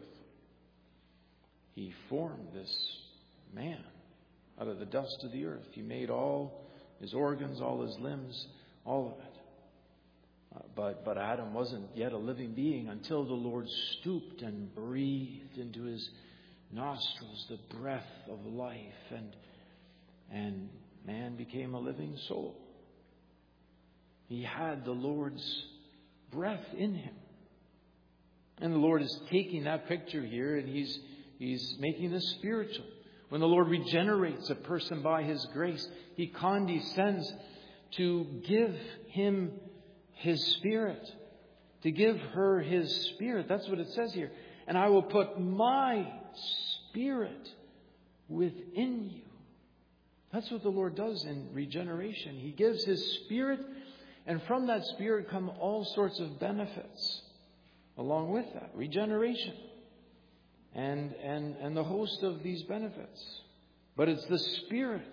He formed this man out of the dust of the earth. He made all his organs, all his limbs, all of it. Uh, but, but Adam wasn't yet a living being until the Lord stooped and breathed into his nostrils the breath of life, and, and man became a living soul. He had the Lord's breath in him. And the Lord is taking that picture here and He's, he's making this spiritual. When the Lord regenerates a person by His grace, He condescends to give him His Spirit. To give her His Spirit. That's what it says here. And I will put my Spirit within you. That's what the Lord does in regeneration. He gives His Spirit, and from that Spirit come all sorts of benefits along with that. Regeneration. And, and, and the host of these benefits. But it's the Spirit.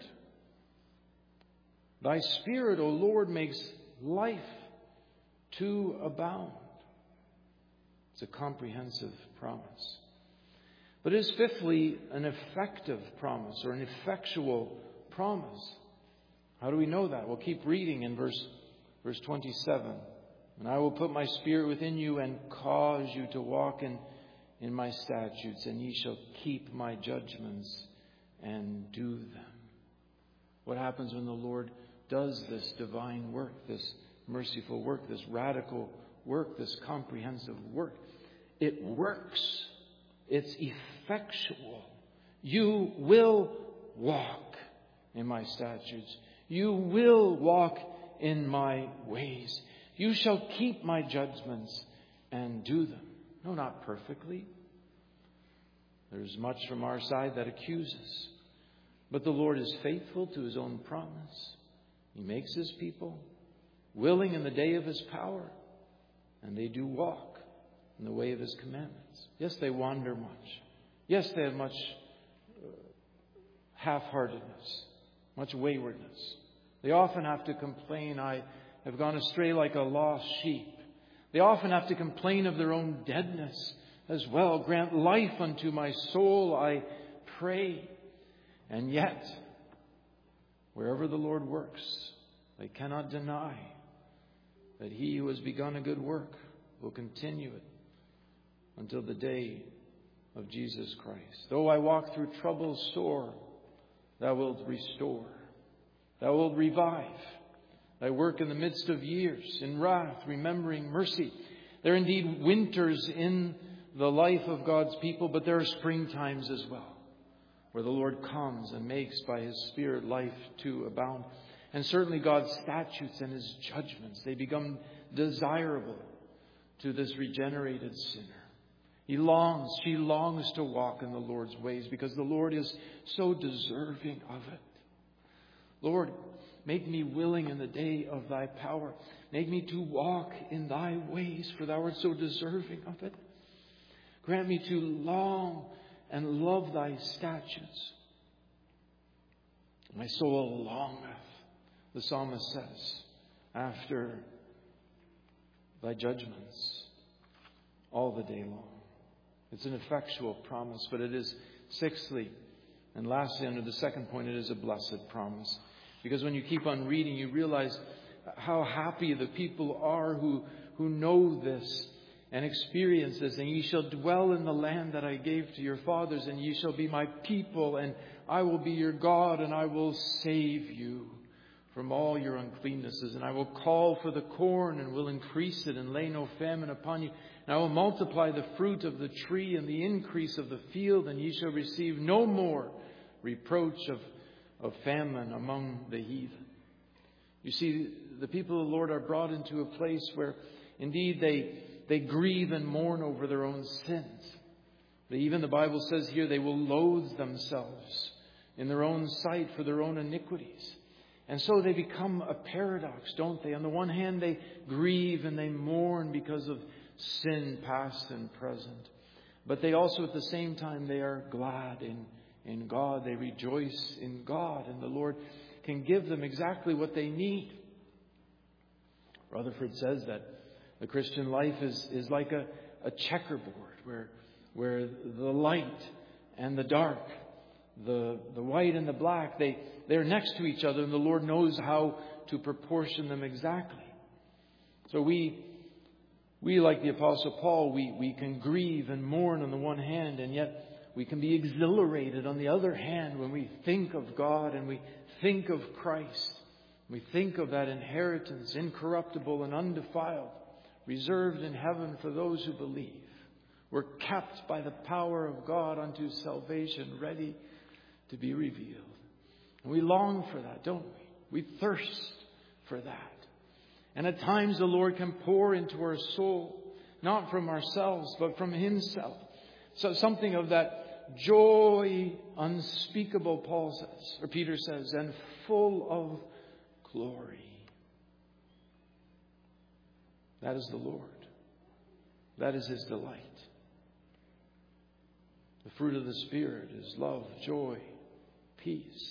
Thy Spirit, O Lord, makes life to abound. It's a comprehensive promise. But it is fifthly an effective promise, or an effectual promise. How do we know that? We'll keep reading in verse, verse twenty-seven. And I will put my Spirit within you and cause you to walk in in my statutes, and ye shall keep my judgments and do them. What happens when the Lord does this divine work, this merciful work, this radical work, this comprehensive work? It works. It's effectual. You will walk in my statutes. You will walk in my ways. You shall keep my judgments and do them. No, not perfectly. There's much from our side that accuses. But the Lord is faithful to His own promise. He makes His people willing in the day of His power. And they do walk in the way of His commandments. Yes, they wander much. Yes, they have much half-heartedness, much waywardness. They often have to complain, I have gone astray like a lost sheep. They often have to complain of their own deadness as well. Grant life unto my soul, I pray. And yet, wherever the Lord works, they cannot deny that He who has begun a good work will continue it until the day of Jesus Christ. Though I walk through trouble sore, Thou wilt restore. Thou wilt revive. Thy work in the midst of years, in wrath, remembering mercy. There are indeed winters in the life of God's people, but there are springtimes as well, where the Lord comes and makes by His Spirit life to abound. And certainly God's statutes and His judgments, they become desirable to this regenerated sinner. He longs, she longs to walk in the Lord's ways because the Lord is so deserving of it. Lord, make me willing in the day of Thy power. Make me to walk in Thy ways, for Thou art so deserving of it. Grant me to long and love Thy statutes. My soul longeth, the psalmist says, after Thy judgments all the day long. It's an effectual promise, but it is, sixthly, and lastly, under the second point, it is a blessed promise. Because when you keep on reading, you realize how happy the people are who, who know this and experience this. And ye shall dwell in the land that I gave to your fathers, and ye shall be my people, and I will be your God, and I will save you from all your uncleannesses. And I will call for the corn, and will increase it, and lay no famine upon you. And I will multiply the fruit of the tree and the increase of the field, and ye shall receive no more reproach of, of famine among the heathen. You see, the people of the Lord are brought into a place where indeed they, they grieve and mourn over their own sins. But even the Bible says here they will loathe themselves in their own sight for their own iniquities. And so they become a paradox, don't they? On the one hand, they grieve and they mourn because of sin past and present. But they also at the same time, they are glad in, in God. They rejoice in God. And the Lord can give them exactly what they need. Rutherford says that the Christian life is, is like a, a checkerboard where, where the light and the dark, the, the white and the black, they, they're next to each other, and the Lord knows how to proportion them exactly. So we We, like the Apostle Paul, we, we can grieve and mourn on the one hand, and yet we can be exhilarated on the other hand when we think of God and we think of Christ. We think of that inheritance, incorruptible and undefiled, reserved in heaven for those who believe. We're kept by the power of God unto salvation, ready to be revealed. And we long for that, don't we? We thirst for that. And at times the Lord can pour into our soul, not from ourselves, but from Himself. So something of that joy unspeakable, Paul says, or Peter says, and full of glory. That is the Lord. That is His delight. The fruit of the Spirit is love, joy, peace.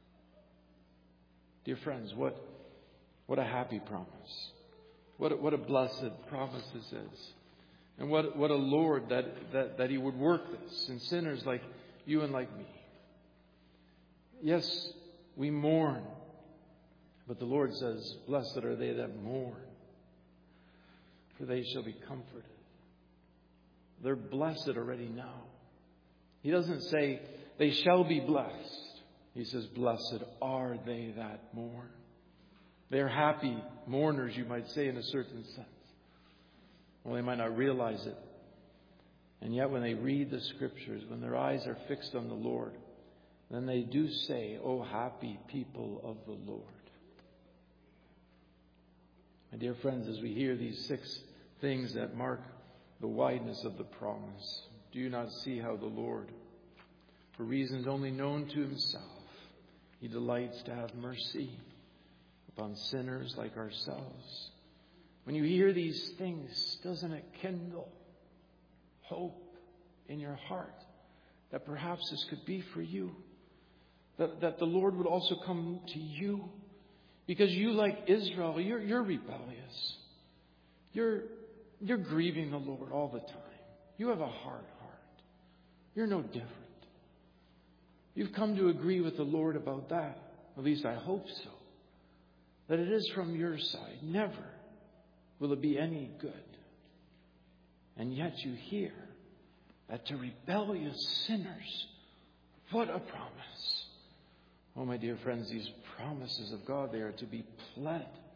Dear friends, what What a happy promise. What a, what a blessed promise this is. And what, what a Lord that, that, that He would work this in sinners like you and like me. Yes, we mourn. But the Lord says, blessed are they that mourn, for they shall be comforted. They're blessed already now. He doesn't say they shall be blessed. He says, blessed are they that mourn. They're happy mourners, you might say, in a certain sense. Well, they might not realize it. And yet when they read the Scriptures, when their eyes are fixed on the Lord, then they do say, "O happy people of the Lord." My dear friends, as we hear these six things that mark the wideness of the promise, do you not see how the Lord, for reasons only known to Himself, He delights to have mercy upon sinners like ourselves? When you hear these things, doesn't it kindle hope in your heart that perhaps this could be for you? That, that the Lord would also come to you? Because you, like Israel, you're, you're rebellious. You're, you're grieving the Lord all the time. You have a hard heart. You're no different. You've come to agree with the Lord about that. At least I hope so. That it is from your side. Never will it be any good. And yet you hear that to rebellious sinners, what a promise. Oh, my dear friends, these promises of God, they are to be pled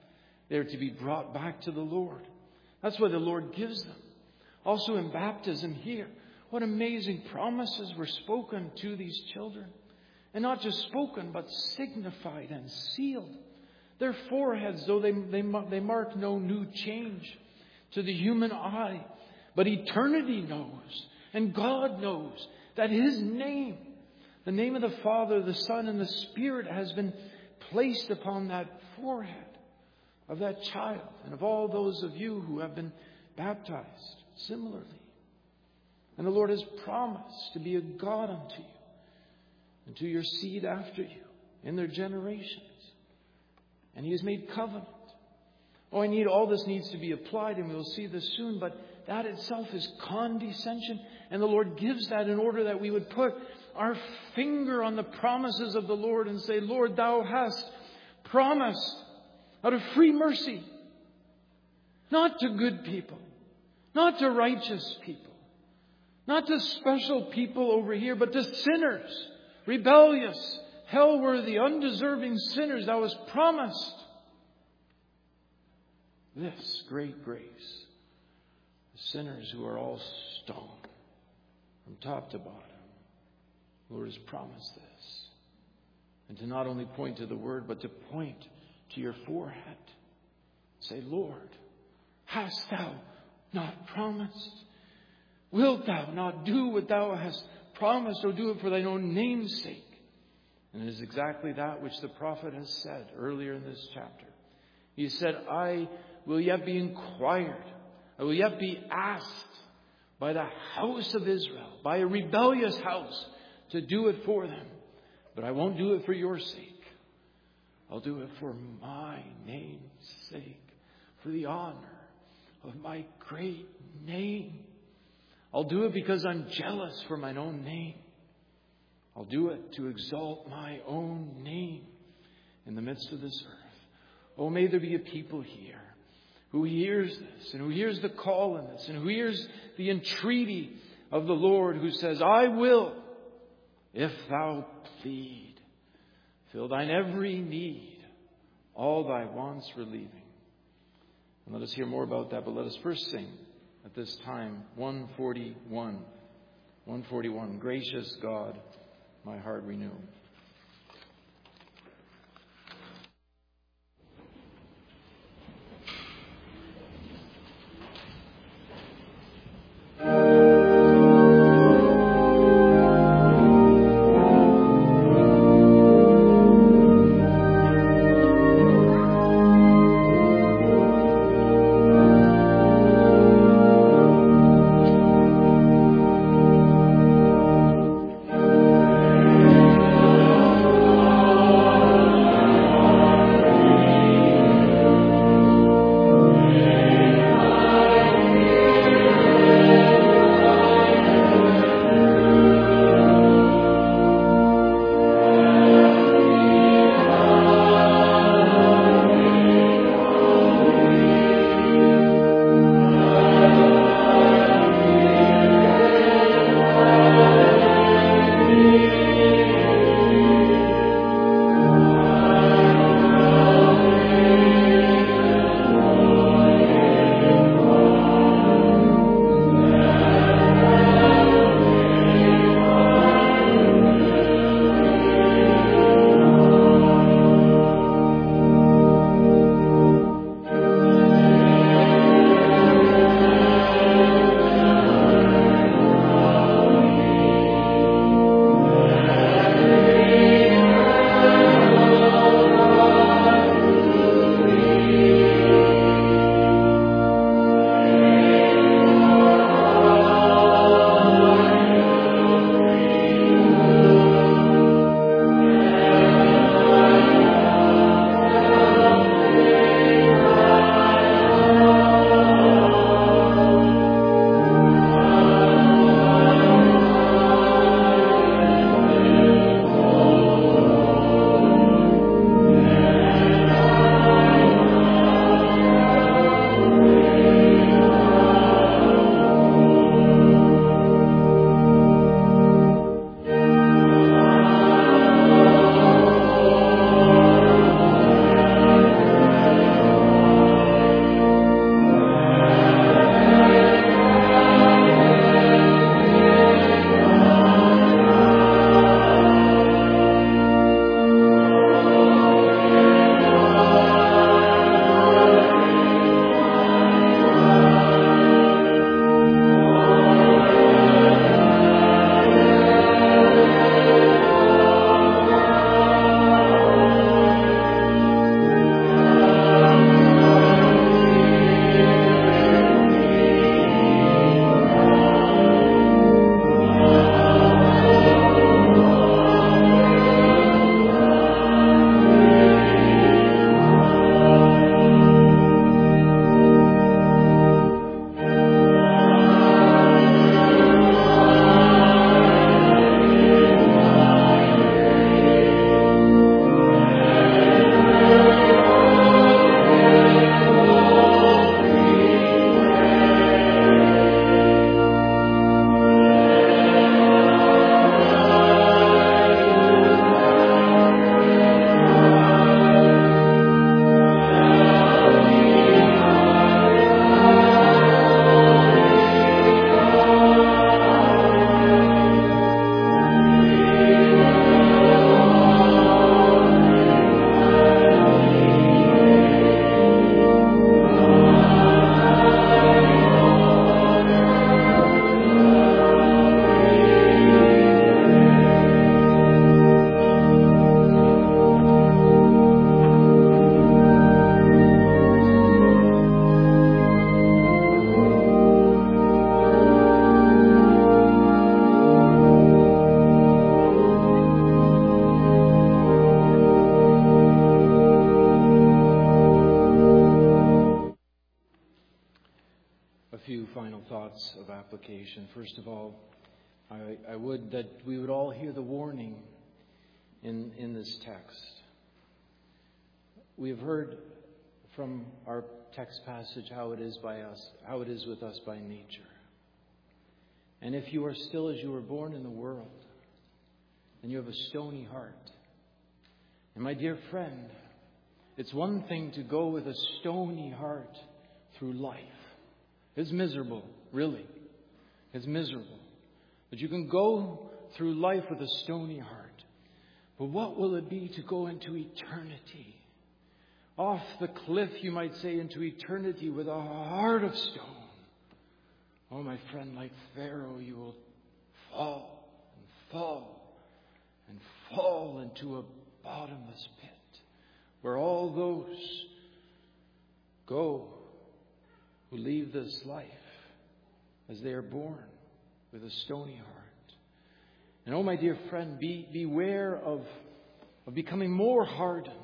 They are to be brought back to the Lord. That's why the Lord gives them. Also in baptism here, what amazing promises were spoken to these children. And not just spoken, but signified and sealed. Their foreheads, though they, they, they mark no new change to the human eye, but eternity knows, and God knows, that His name, the name of the Father, the Son, and the Spirit has been placed upon that forehead of that child and of all those of you who have been baptized similarly. And the Lord has promised to be a God unto you and to your seed after you in their generations. And He has made covenant. Oh, I need, all this needs to be applied, and we'll see this soon, but that itself is condescension. And the Lord gives that in order that we would put our finger on the promises of the Lord and say, Lord, Thou hast promised out of free mercy, not to good people, not to righteous people, not to special people over here, but to sinners, rebellious, hell-worthy, undeserving sinners. Thou hast promised this great grace. The sinners who are all stone from top to bottom. The Lord has promised this. And to not only point to the Word, but to point to your forehead. Say, Lord, hast Thou not promised? Wilt Thou not do what Thou hast promised, or do it for Thine own name's sake? And it is exactly that which the prophet has said earlier in this chapter. He said, I will yet be inquired, I will yet be asked by the house of Israel, by a rebellious house, to do it for them. But I won't do it for your sake. I'll do it for my name's sake, for the honor of my great name. I'll do it because I'm jealous for mine own name. I'll do it to exalt my own name in the midst of this earth. Oh, may there be a people here who hears this, and who hears the call in this, and who hears the entreaty of the Lord, who says, I will, if Thou plead, fill Thine every need, all Thy wants relieving. And let us hear more about that, but let us first sing at this time, one forty-one. one forty-one, Gracious God, my heart renew. Thank you. final thoughts of application. First of all, I, I would that we would all hear the warning in, in this text. We have heard from our text passage how it is by us, how it is with us by nature. And if you are still as you were born in the world, then you have a stony heart. And my dear friend, it's one thing to go with a stony heart through life. It's miserable, really. It's miserable. But you can go through life with a stony heart. But what will it be to go into eternity? Off the cliff, you might say, into eternity with a heart of stone. Oh, my friend, like Pharaoh, you will fall and fall and fall into a bottomless pit where all those go who leave this life as they are born with a stony heart. And oh, my dear friend, be, beware of, of becoming more hardened.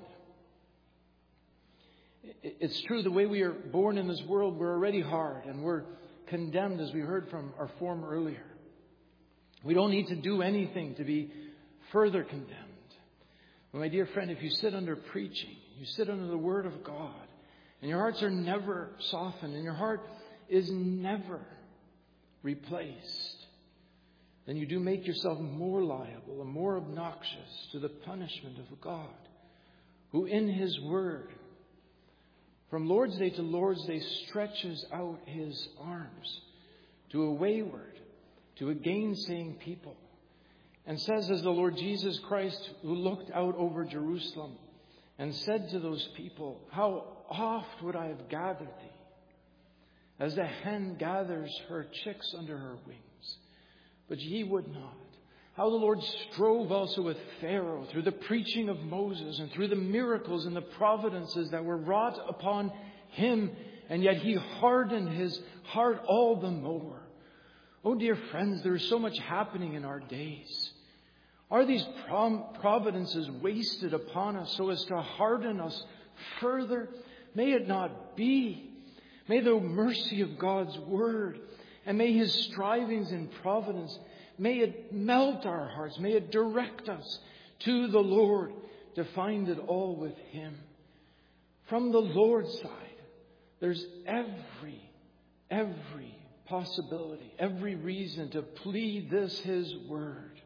It's true, the way we are born in this world, we're already hard and we're condemned, as we heard from our form earlier. We don't need to do anything to be further condemned. But my dear friend, if you sit under preaching, you sit under the Word of God, and your hearts are never softened, and your heart is never replaced, then you do make yourself more liable and more obnoxious to the punishment of God, who in His Word, from Lord's Day to Lord's Day, stretches out His arms to a wayward, to a gainsaying people, and says, as the Lord Jesus Christ, who looked out over Jerusalem and said to those people, how oft would I have gathered thee, as the hen gathers her chicks under her wings, but ye would not. How the Lord strove also with Pharaoh through the preaching of Moses and through the miracles and the providences that were wrought upon him, and yet he hardened his heart all the more. Oh, dear friends, there is so much happening in our days. Are these prom- providences wasted upon us so as to harden us further? May it not be. May the mercy of God's Word and may His strivings in providence, may it melt our hearts. May it direct us to the Lord to find it all with Him. From the Lord's side, there's every, every possibility, every reason to plead this His Word.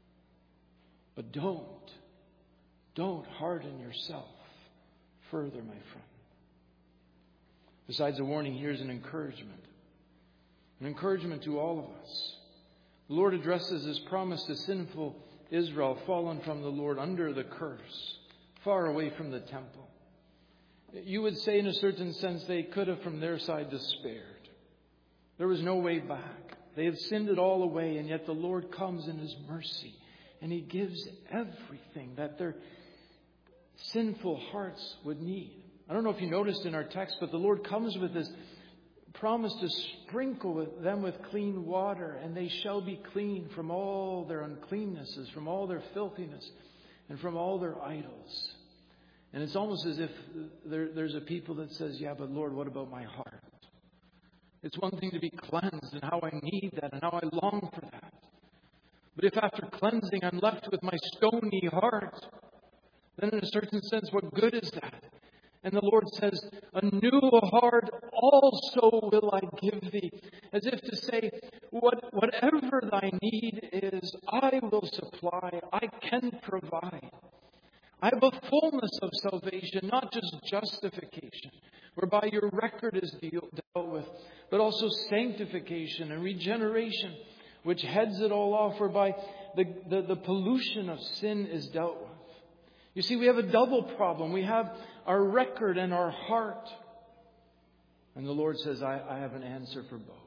But don't, don't harden yourself further, my friend. Besides a warning, here's an encouragement. An encouragement to all of us. The Lord addresses His promise to sinful Israel, fallen from the Lord under the curse, far away from the temple. You would say, in a certain sense, they could have from their side despaired. There was no way back. They had sinned it all away, and yet the Lord comes in His mercy, and He gives everything that their sinful hearts would need. I don't know if you noticed in our text, but the Lord comes with this promise to sprinkle them with clean water, and they shall be clean from all their uncleannesses, from all their filthiness, and from all their idols. And it's almost as if there, there's a people that says, yeah, but Lord, what about my heart? It's one thing to be cleansed, and how I need that, and how I long for that. But if after cleansing I'm left with my stony heart, then in a certain sense, what good is that? And the Lord says, a new heart also will I give thee. As if to say, what, whatever thy need is, I will supply. I can provide. I have a fullness of salvation, not just justification, whereby your record is dealt with, but also sanctification and regeneration, which heads it all off, whereby the, the, the pollution of sin is dealt with. You see, we have a double problem. We have our record and our heart. And the Lord says, I, I have an answer for both.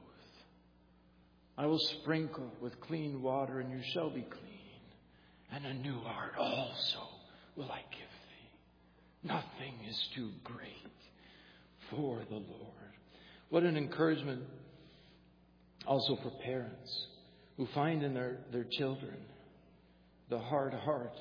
I will sprinkle with clean water, and you shall be clean. And a new heart also will I give thee. Nothing is too great for the Lord. What an encouragement also for parents who find in their, their children the hard heart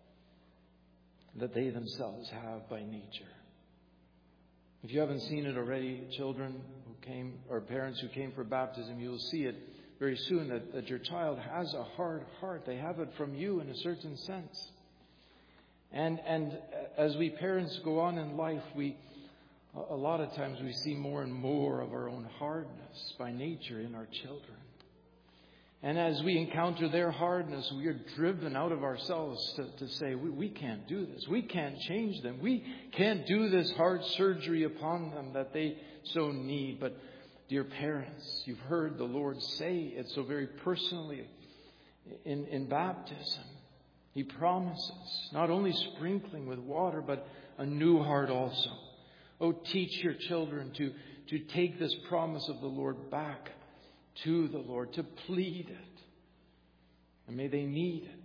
that they themselves have by nature. If you haven't seen it already, children who came, or parents who came for baptism, you will see it very soon that, that your child has a hard heart. They have it from you in a certain sense. And and as we parents go on in life, we a lot of times we see more and more of our own hardness by nature in our children. And as we encounter their hardness, we are driven out of ourselves to, to say, we, we can't do this. We can't change them. We can't do this hard surgery upon them that they so need. But dear parents, you've heard the Lord say it so very personally in, in baptism. He promises not only sprinkling with water, but a new heart also. Oh, teach your children to, to take this promise of the Lord back to the Lord, to plead it. And may they need it.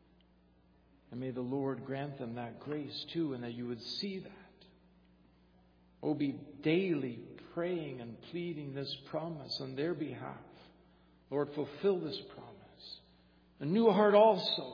And may the Lord grant them that grace too, and that you would see that. Oh, be daily praying and pleading this promise on their behalf. Lord, fulfill this promise. A new heart also.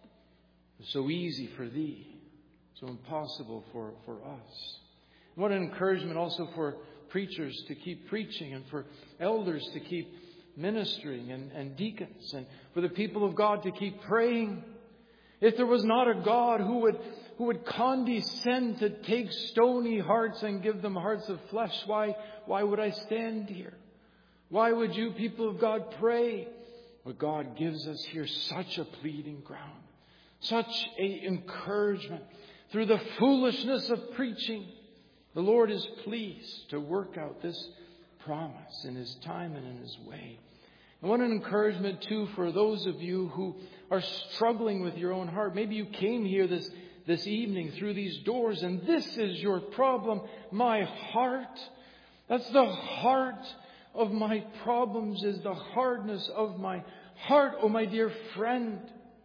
So easy for thee, so impossible for, for us. What an encouragement also for preachers to keep preaching, and for elders to keep ministering, and, and deacons, and for the people of God to keep praying. If there was not a God who would who would condescend to take stony hearts and give them hearts of flesh, why why would I stand here? Why would you, people of God, pray? But God gives us here such a pleading ground, such a encouragement through the foolishness of preaching. The Lord is pleased to work out this promise in His time and in His way. And what an encouragement too for those of you who are struggling with your own heart. Maybe you came here this, this evening through these doors, and this is your problem. My heart. That's the heart of my problems, is the hardness of my heart. Oh, my dear friend.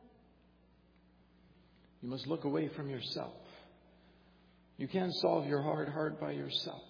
You must look away from yourself. You can't solve your hard heart by yourself.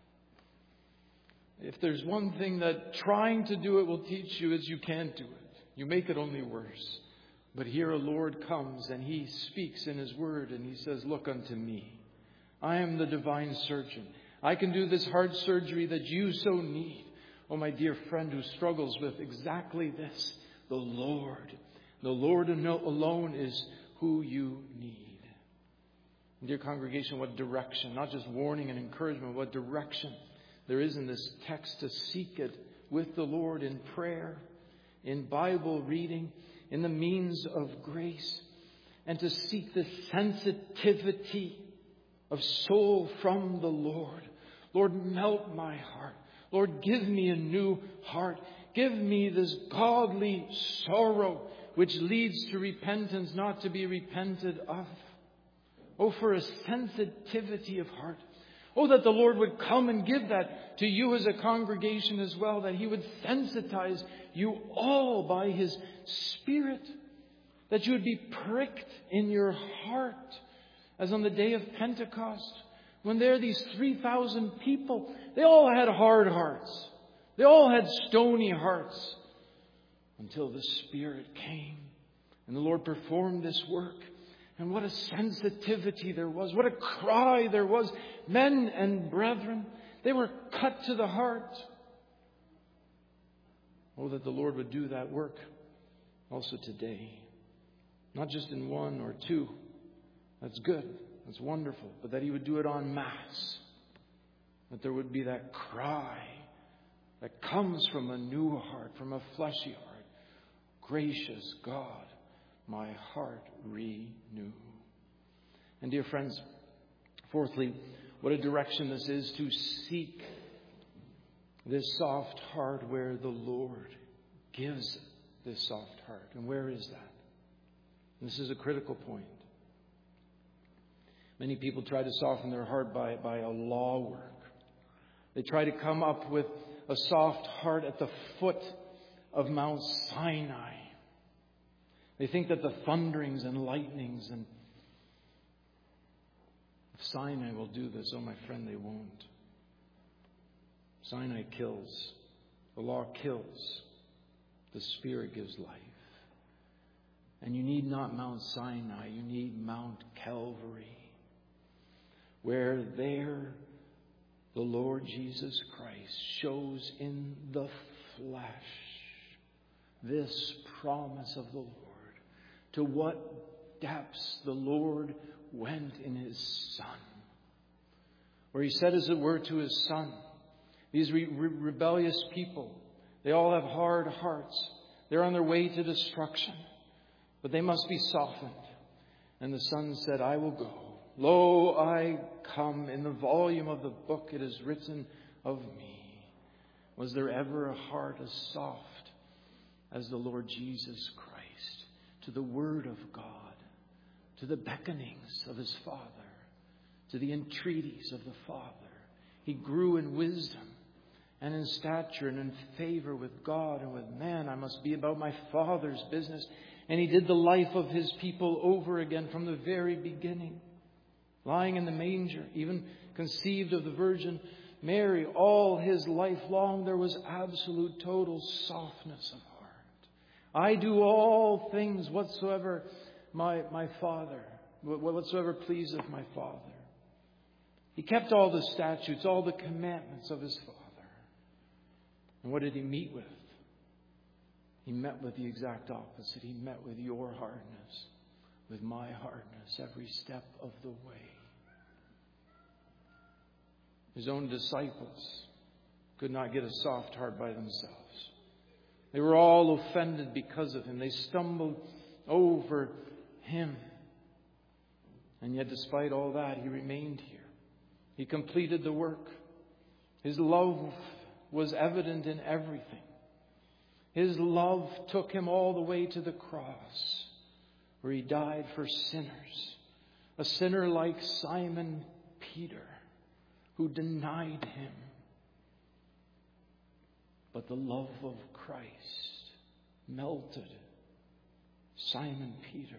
If there's one thing that trying to do it will teach you, is you can't do it. You make it only worse. But here a Lord comes and He speaks in His word and He says, look unto me. I am the divine surgeon. I can do this heart surgery that you so need. Oh, my dear friend who struggles with exactly this, the Lord. The Lord alone is who you need. Dear congregation, what direction, not just warning and encouragement, what direction there is in this text to seek it with the Lord in prayer, in Bible reading, in the means of grace, and to seek the sensitivity of soul from the Lord. Lord, melt my heart. Lord, give me a new heart. Give me this godly sorrow which leads to repentance, not to be repented of. Oh, for a sensitivity of heart. Oh, that the Lord would come and give that to you as a congregation as well. That He would sensitize you all by His Spirit. That you would be pricked in your heart. As on the day of Pentecost. When there are these three thousand people. They all had hard hearts. They all had stony hearts. Until the Spirit came. And the Lord performed this work. And what a sensitivity there was. What a cry there was. Men and brethren, they were cut to the heart. Oh, that the Lord would do that work also today. Not just in one or two. That's good. That's wonderful. But that He would do it en masse. That there would be that cry that comes from a new heart, from a fleshy heart. Gracious God, my heart renew. And dear friends, fourthly, what a direction this is to seek this soft heart where the Lord gives this soft heart. And where is that? This is a critical point. Many people try to soften their heart by, by a law work. They try to come up with a soft heart at the foot of Mount Sinai. They think that the thunderings and lightnings and Sinai will do this. Oh, my friend, they won't. Sinai kills. The law kills. The Spirit gives life. And you need not Mount Sinai. You need Mount Calvary. Where there the Lord Jesus Christ shows in the flesh this promise of the Lord. To what depths the Lord went in His Son. Where He said, as it were, to His Son, these re- re- rebellious people, they all have hard hearts. They're on their way to destruction. But they must be softened. And the Son said, I will go. Lo, I come. In the volume of the book it is written of me. Was there ever a heart as soft as the Lord Jesus Christ to the Word of God, to the beckonings of His Father, to the entreaties of the Father? He grew in wisdom and in stature and in favor with God and with man. I must be about my Father's business. And He did the life of His people over again from the very beginning. Lying in the manger, even conceived of the Virgin Mary, all His life long there was absolute total softness of heart. I do all things whatsoever my, my Father, whatsoever pleaseth my Father. He kept all the statutes, all the commandments of His Father. And what did He meet with? He met with the exact opposite. He met with your hardness, with my hardness, every step of the way. His own disciples could not get a soft heart by themselves. They were all offended because of Him. They stumbled over Him. And yet despite all that, He remained here. He completed the work. His love was evident in everything. His love took Him all the way to the cross, where He died for sinners. A sinner like Simon Peter, who denied Him. But the love of Christ melted Simon Peter.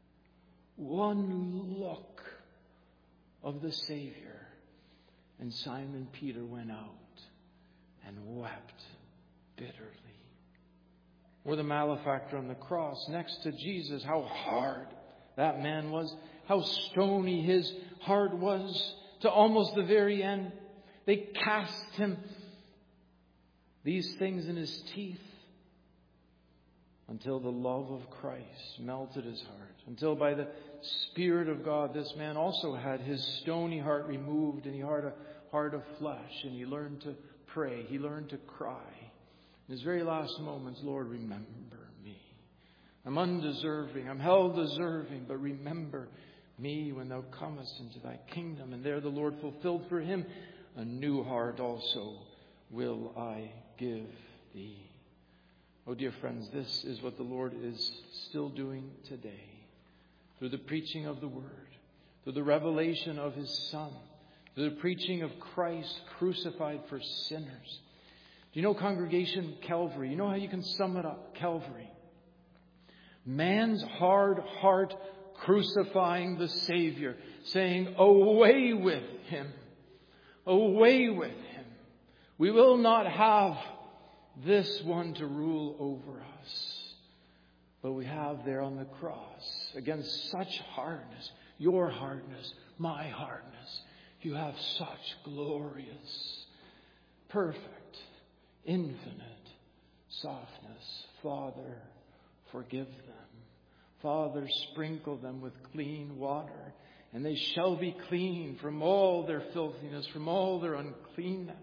One look of the Savior, and Simon Peter went out and wept bitterly. Or the malefactor on the cross next to Jesus, how hard that man was, how stony his heart was to almost the very end. They cast Him these things in His teeth until the love of Christ melted his heart. Until by the Spirit of God, this man also had his stony heart removed and he had a heart of flesh. And he learned to pray. He learned to cry. In his very last moments, Lord, remember me. I'm undeserving. I'm hell deserving. But remember me when Thou comest into Thy kingdom. And there the Lord fulfilled for him a new heart also will I give thee. Oh, dear friends, this is what the Lord is still doing today. Through the preaching of the Word, through the revelation of His Son, through the preaching of Christ crucified for sinners. Do you know, congregation, Calvary? You know how you can sum it up? Calvary. Man's hard heart crucifying the Savior, saying, away with Him. Away with Him. We will not have this one to rule over us. But we have there on the cross, against such hardness, your hardness, my hardness, you have such glorious, perfect, infinite softness. Father, forgive them. Father, sprinkle them with clean water, and they shall be clean from all their filthiness, from all their uncleanness.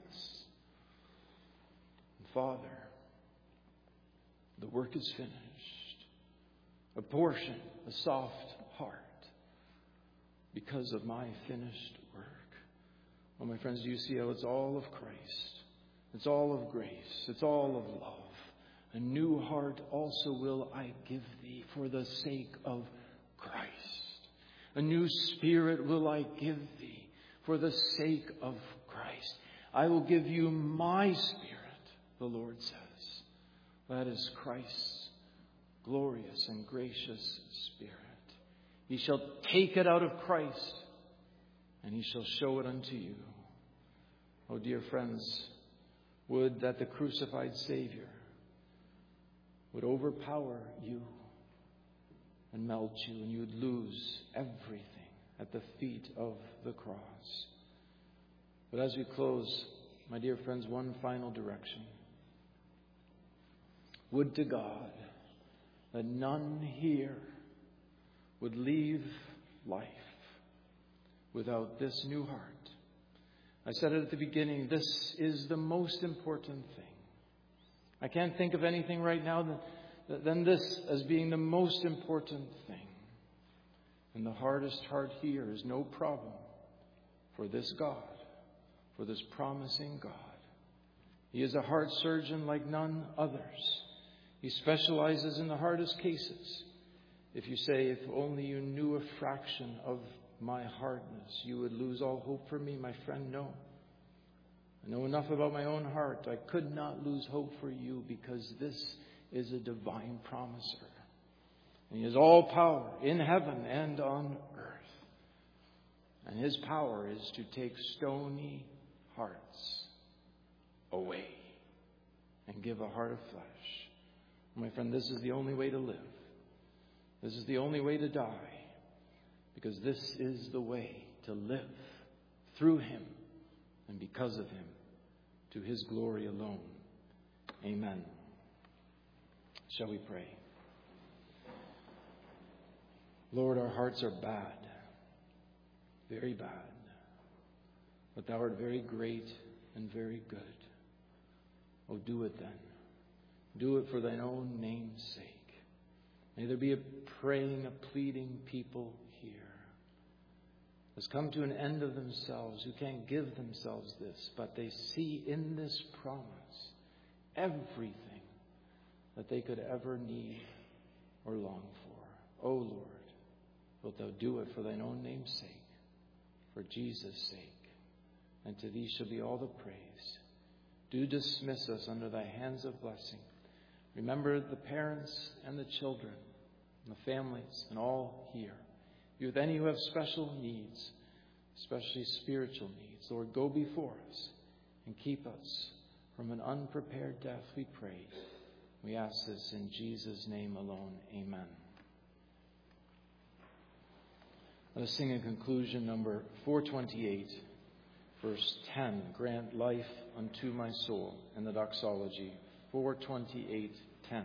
And Father, the work is finished. A portion, a soft heart, because of my finished work. Well, my friends, do you see how it's all of Christ? It's all of grace. It's all of love. A new heart also will I give thee for the sake of Christ. A new spirit will I give thee for the sake of Christ. I will give you my Spirit, the Lord says. That is Christ's glorious and gracious Spirit. He shall take it out of Christ, and He shall show it unto you. Oh, dear friends, would that the crucified Savior would overpower you and melt you, and you would lose everything at the feet of the cross. But as we close, my dear friends, one final direction. Would to God that none here would leave life without this new heart. I said it at the beginning, this is the most important thing. I can't think of anything right now than this as being the most important thing. And the hardest heart here is no problem for this God, for this promising God. He is a heart surgeon like none others. He specializes in the hardest cases. If you say, if only you knew a fraction of my hardness, you would lose all hope for me, my friend, no. I know enough about my own heart. I could not lose hope for you because this is a divine promiser. And He has all power in heaven and on earth. And His power is to take stony hearts away and give a heart of flesh. My friend, this is the only way to live. This is the only way to die. Because this is the way to live through Him and because of Him to His glory alone. Amen. Shall we pray? Lord, our hearts are bad, very bad. But Thou art very great and very good. Oh, do it then. Do it for Thine own name's sake. May there be a praying, a pleading people here has come to an end of themselves, who can't give themselves this, but they see in this promise everything that they could ever need or long for. Oh Lord, wilt Thou do it for Thine own name's sake, for Jesus' sake, and to Thee shall be all the praise. Do dismiss us under Thy hands of blessing. Remember the parents and the children and the families and all here. Be with any who have special needs, especially spiritual needs. Lord, go before us and keep us from an unprepared death, we pray. We ask this in Jesus' name alone. Amen. Let us sing in conclusion number four twenty-eight, verse ten. Grant life unto my soul, in the doxology. four twenty-eight, ten.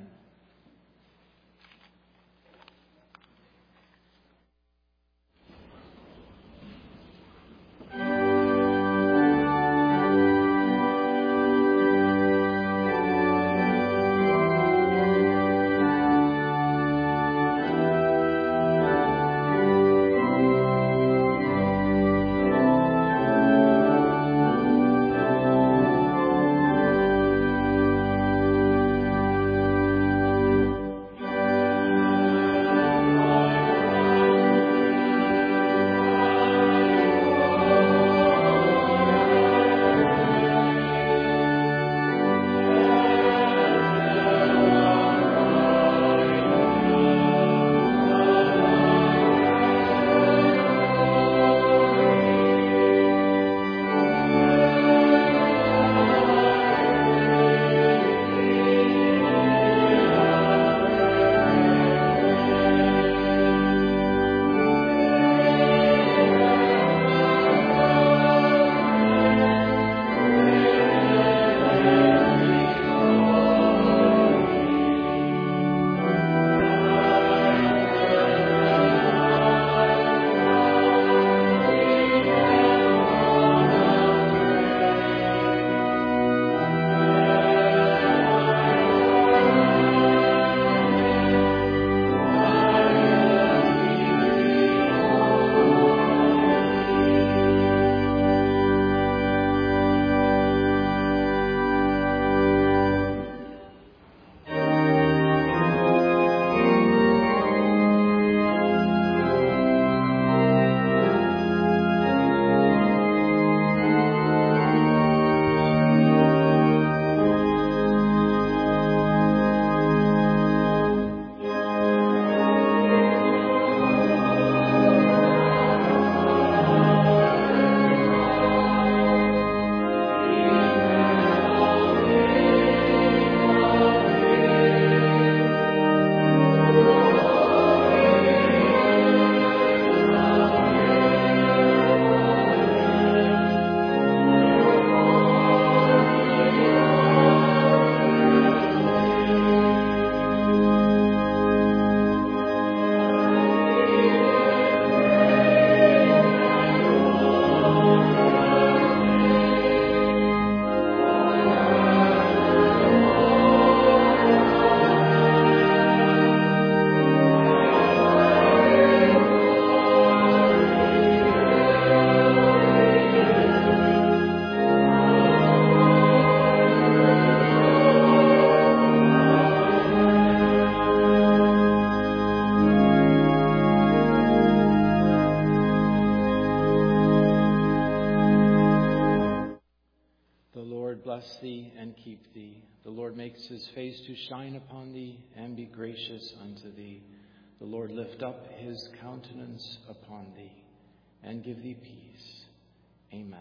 Lord makes his face to shine upon thee and be gracious unto thee. The Lord lift up his countenance upon thee and give thee peace. Amen.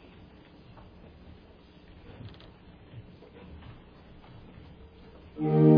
Mm-hmm.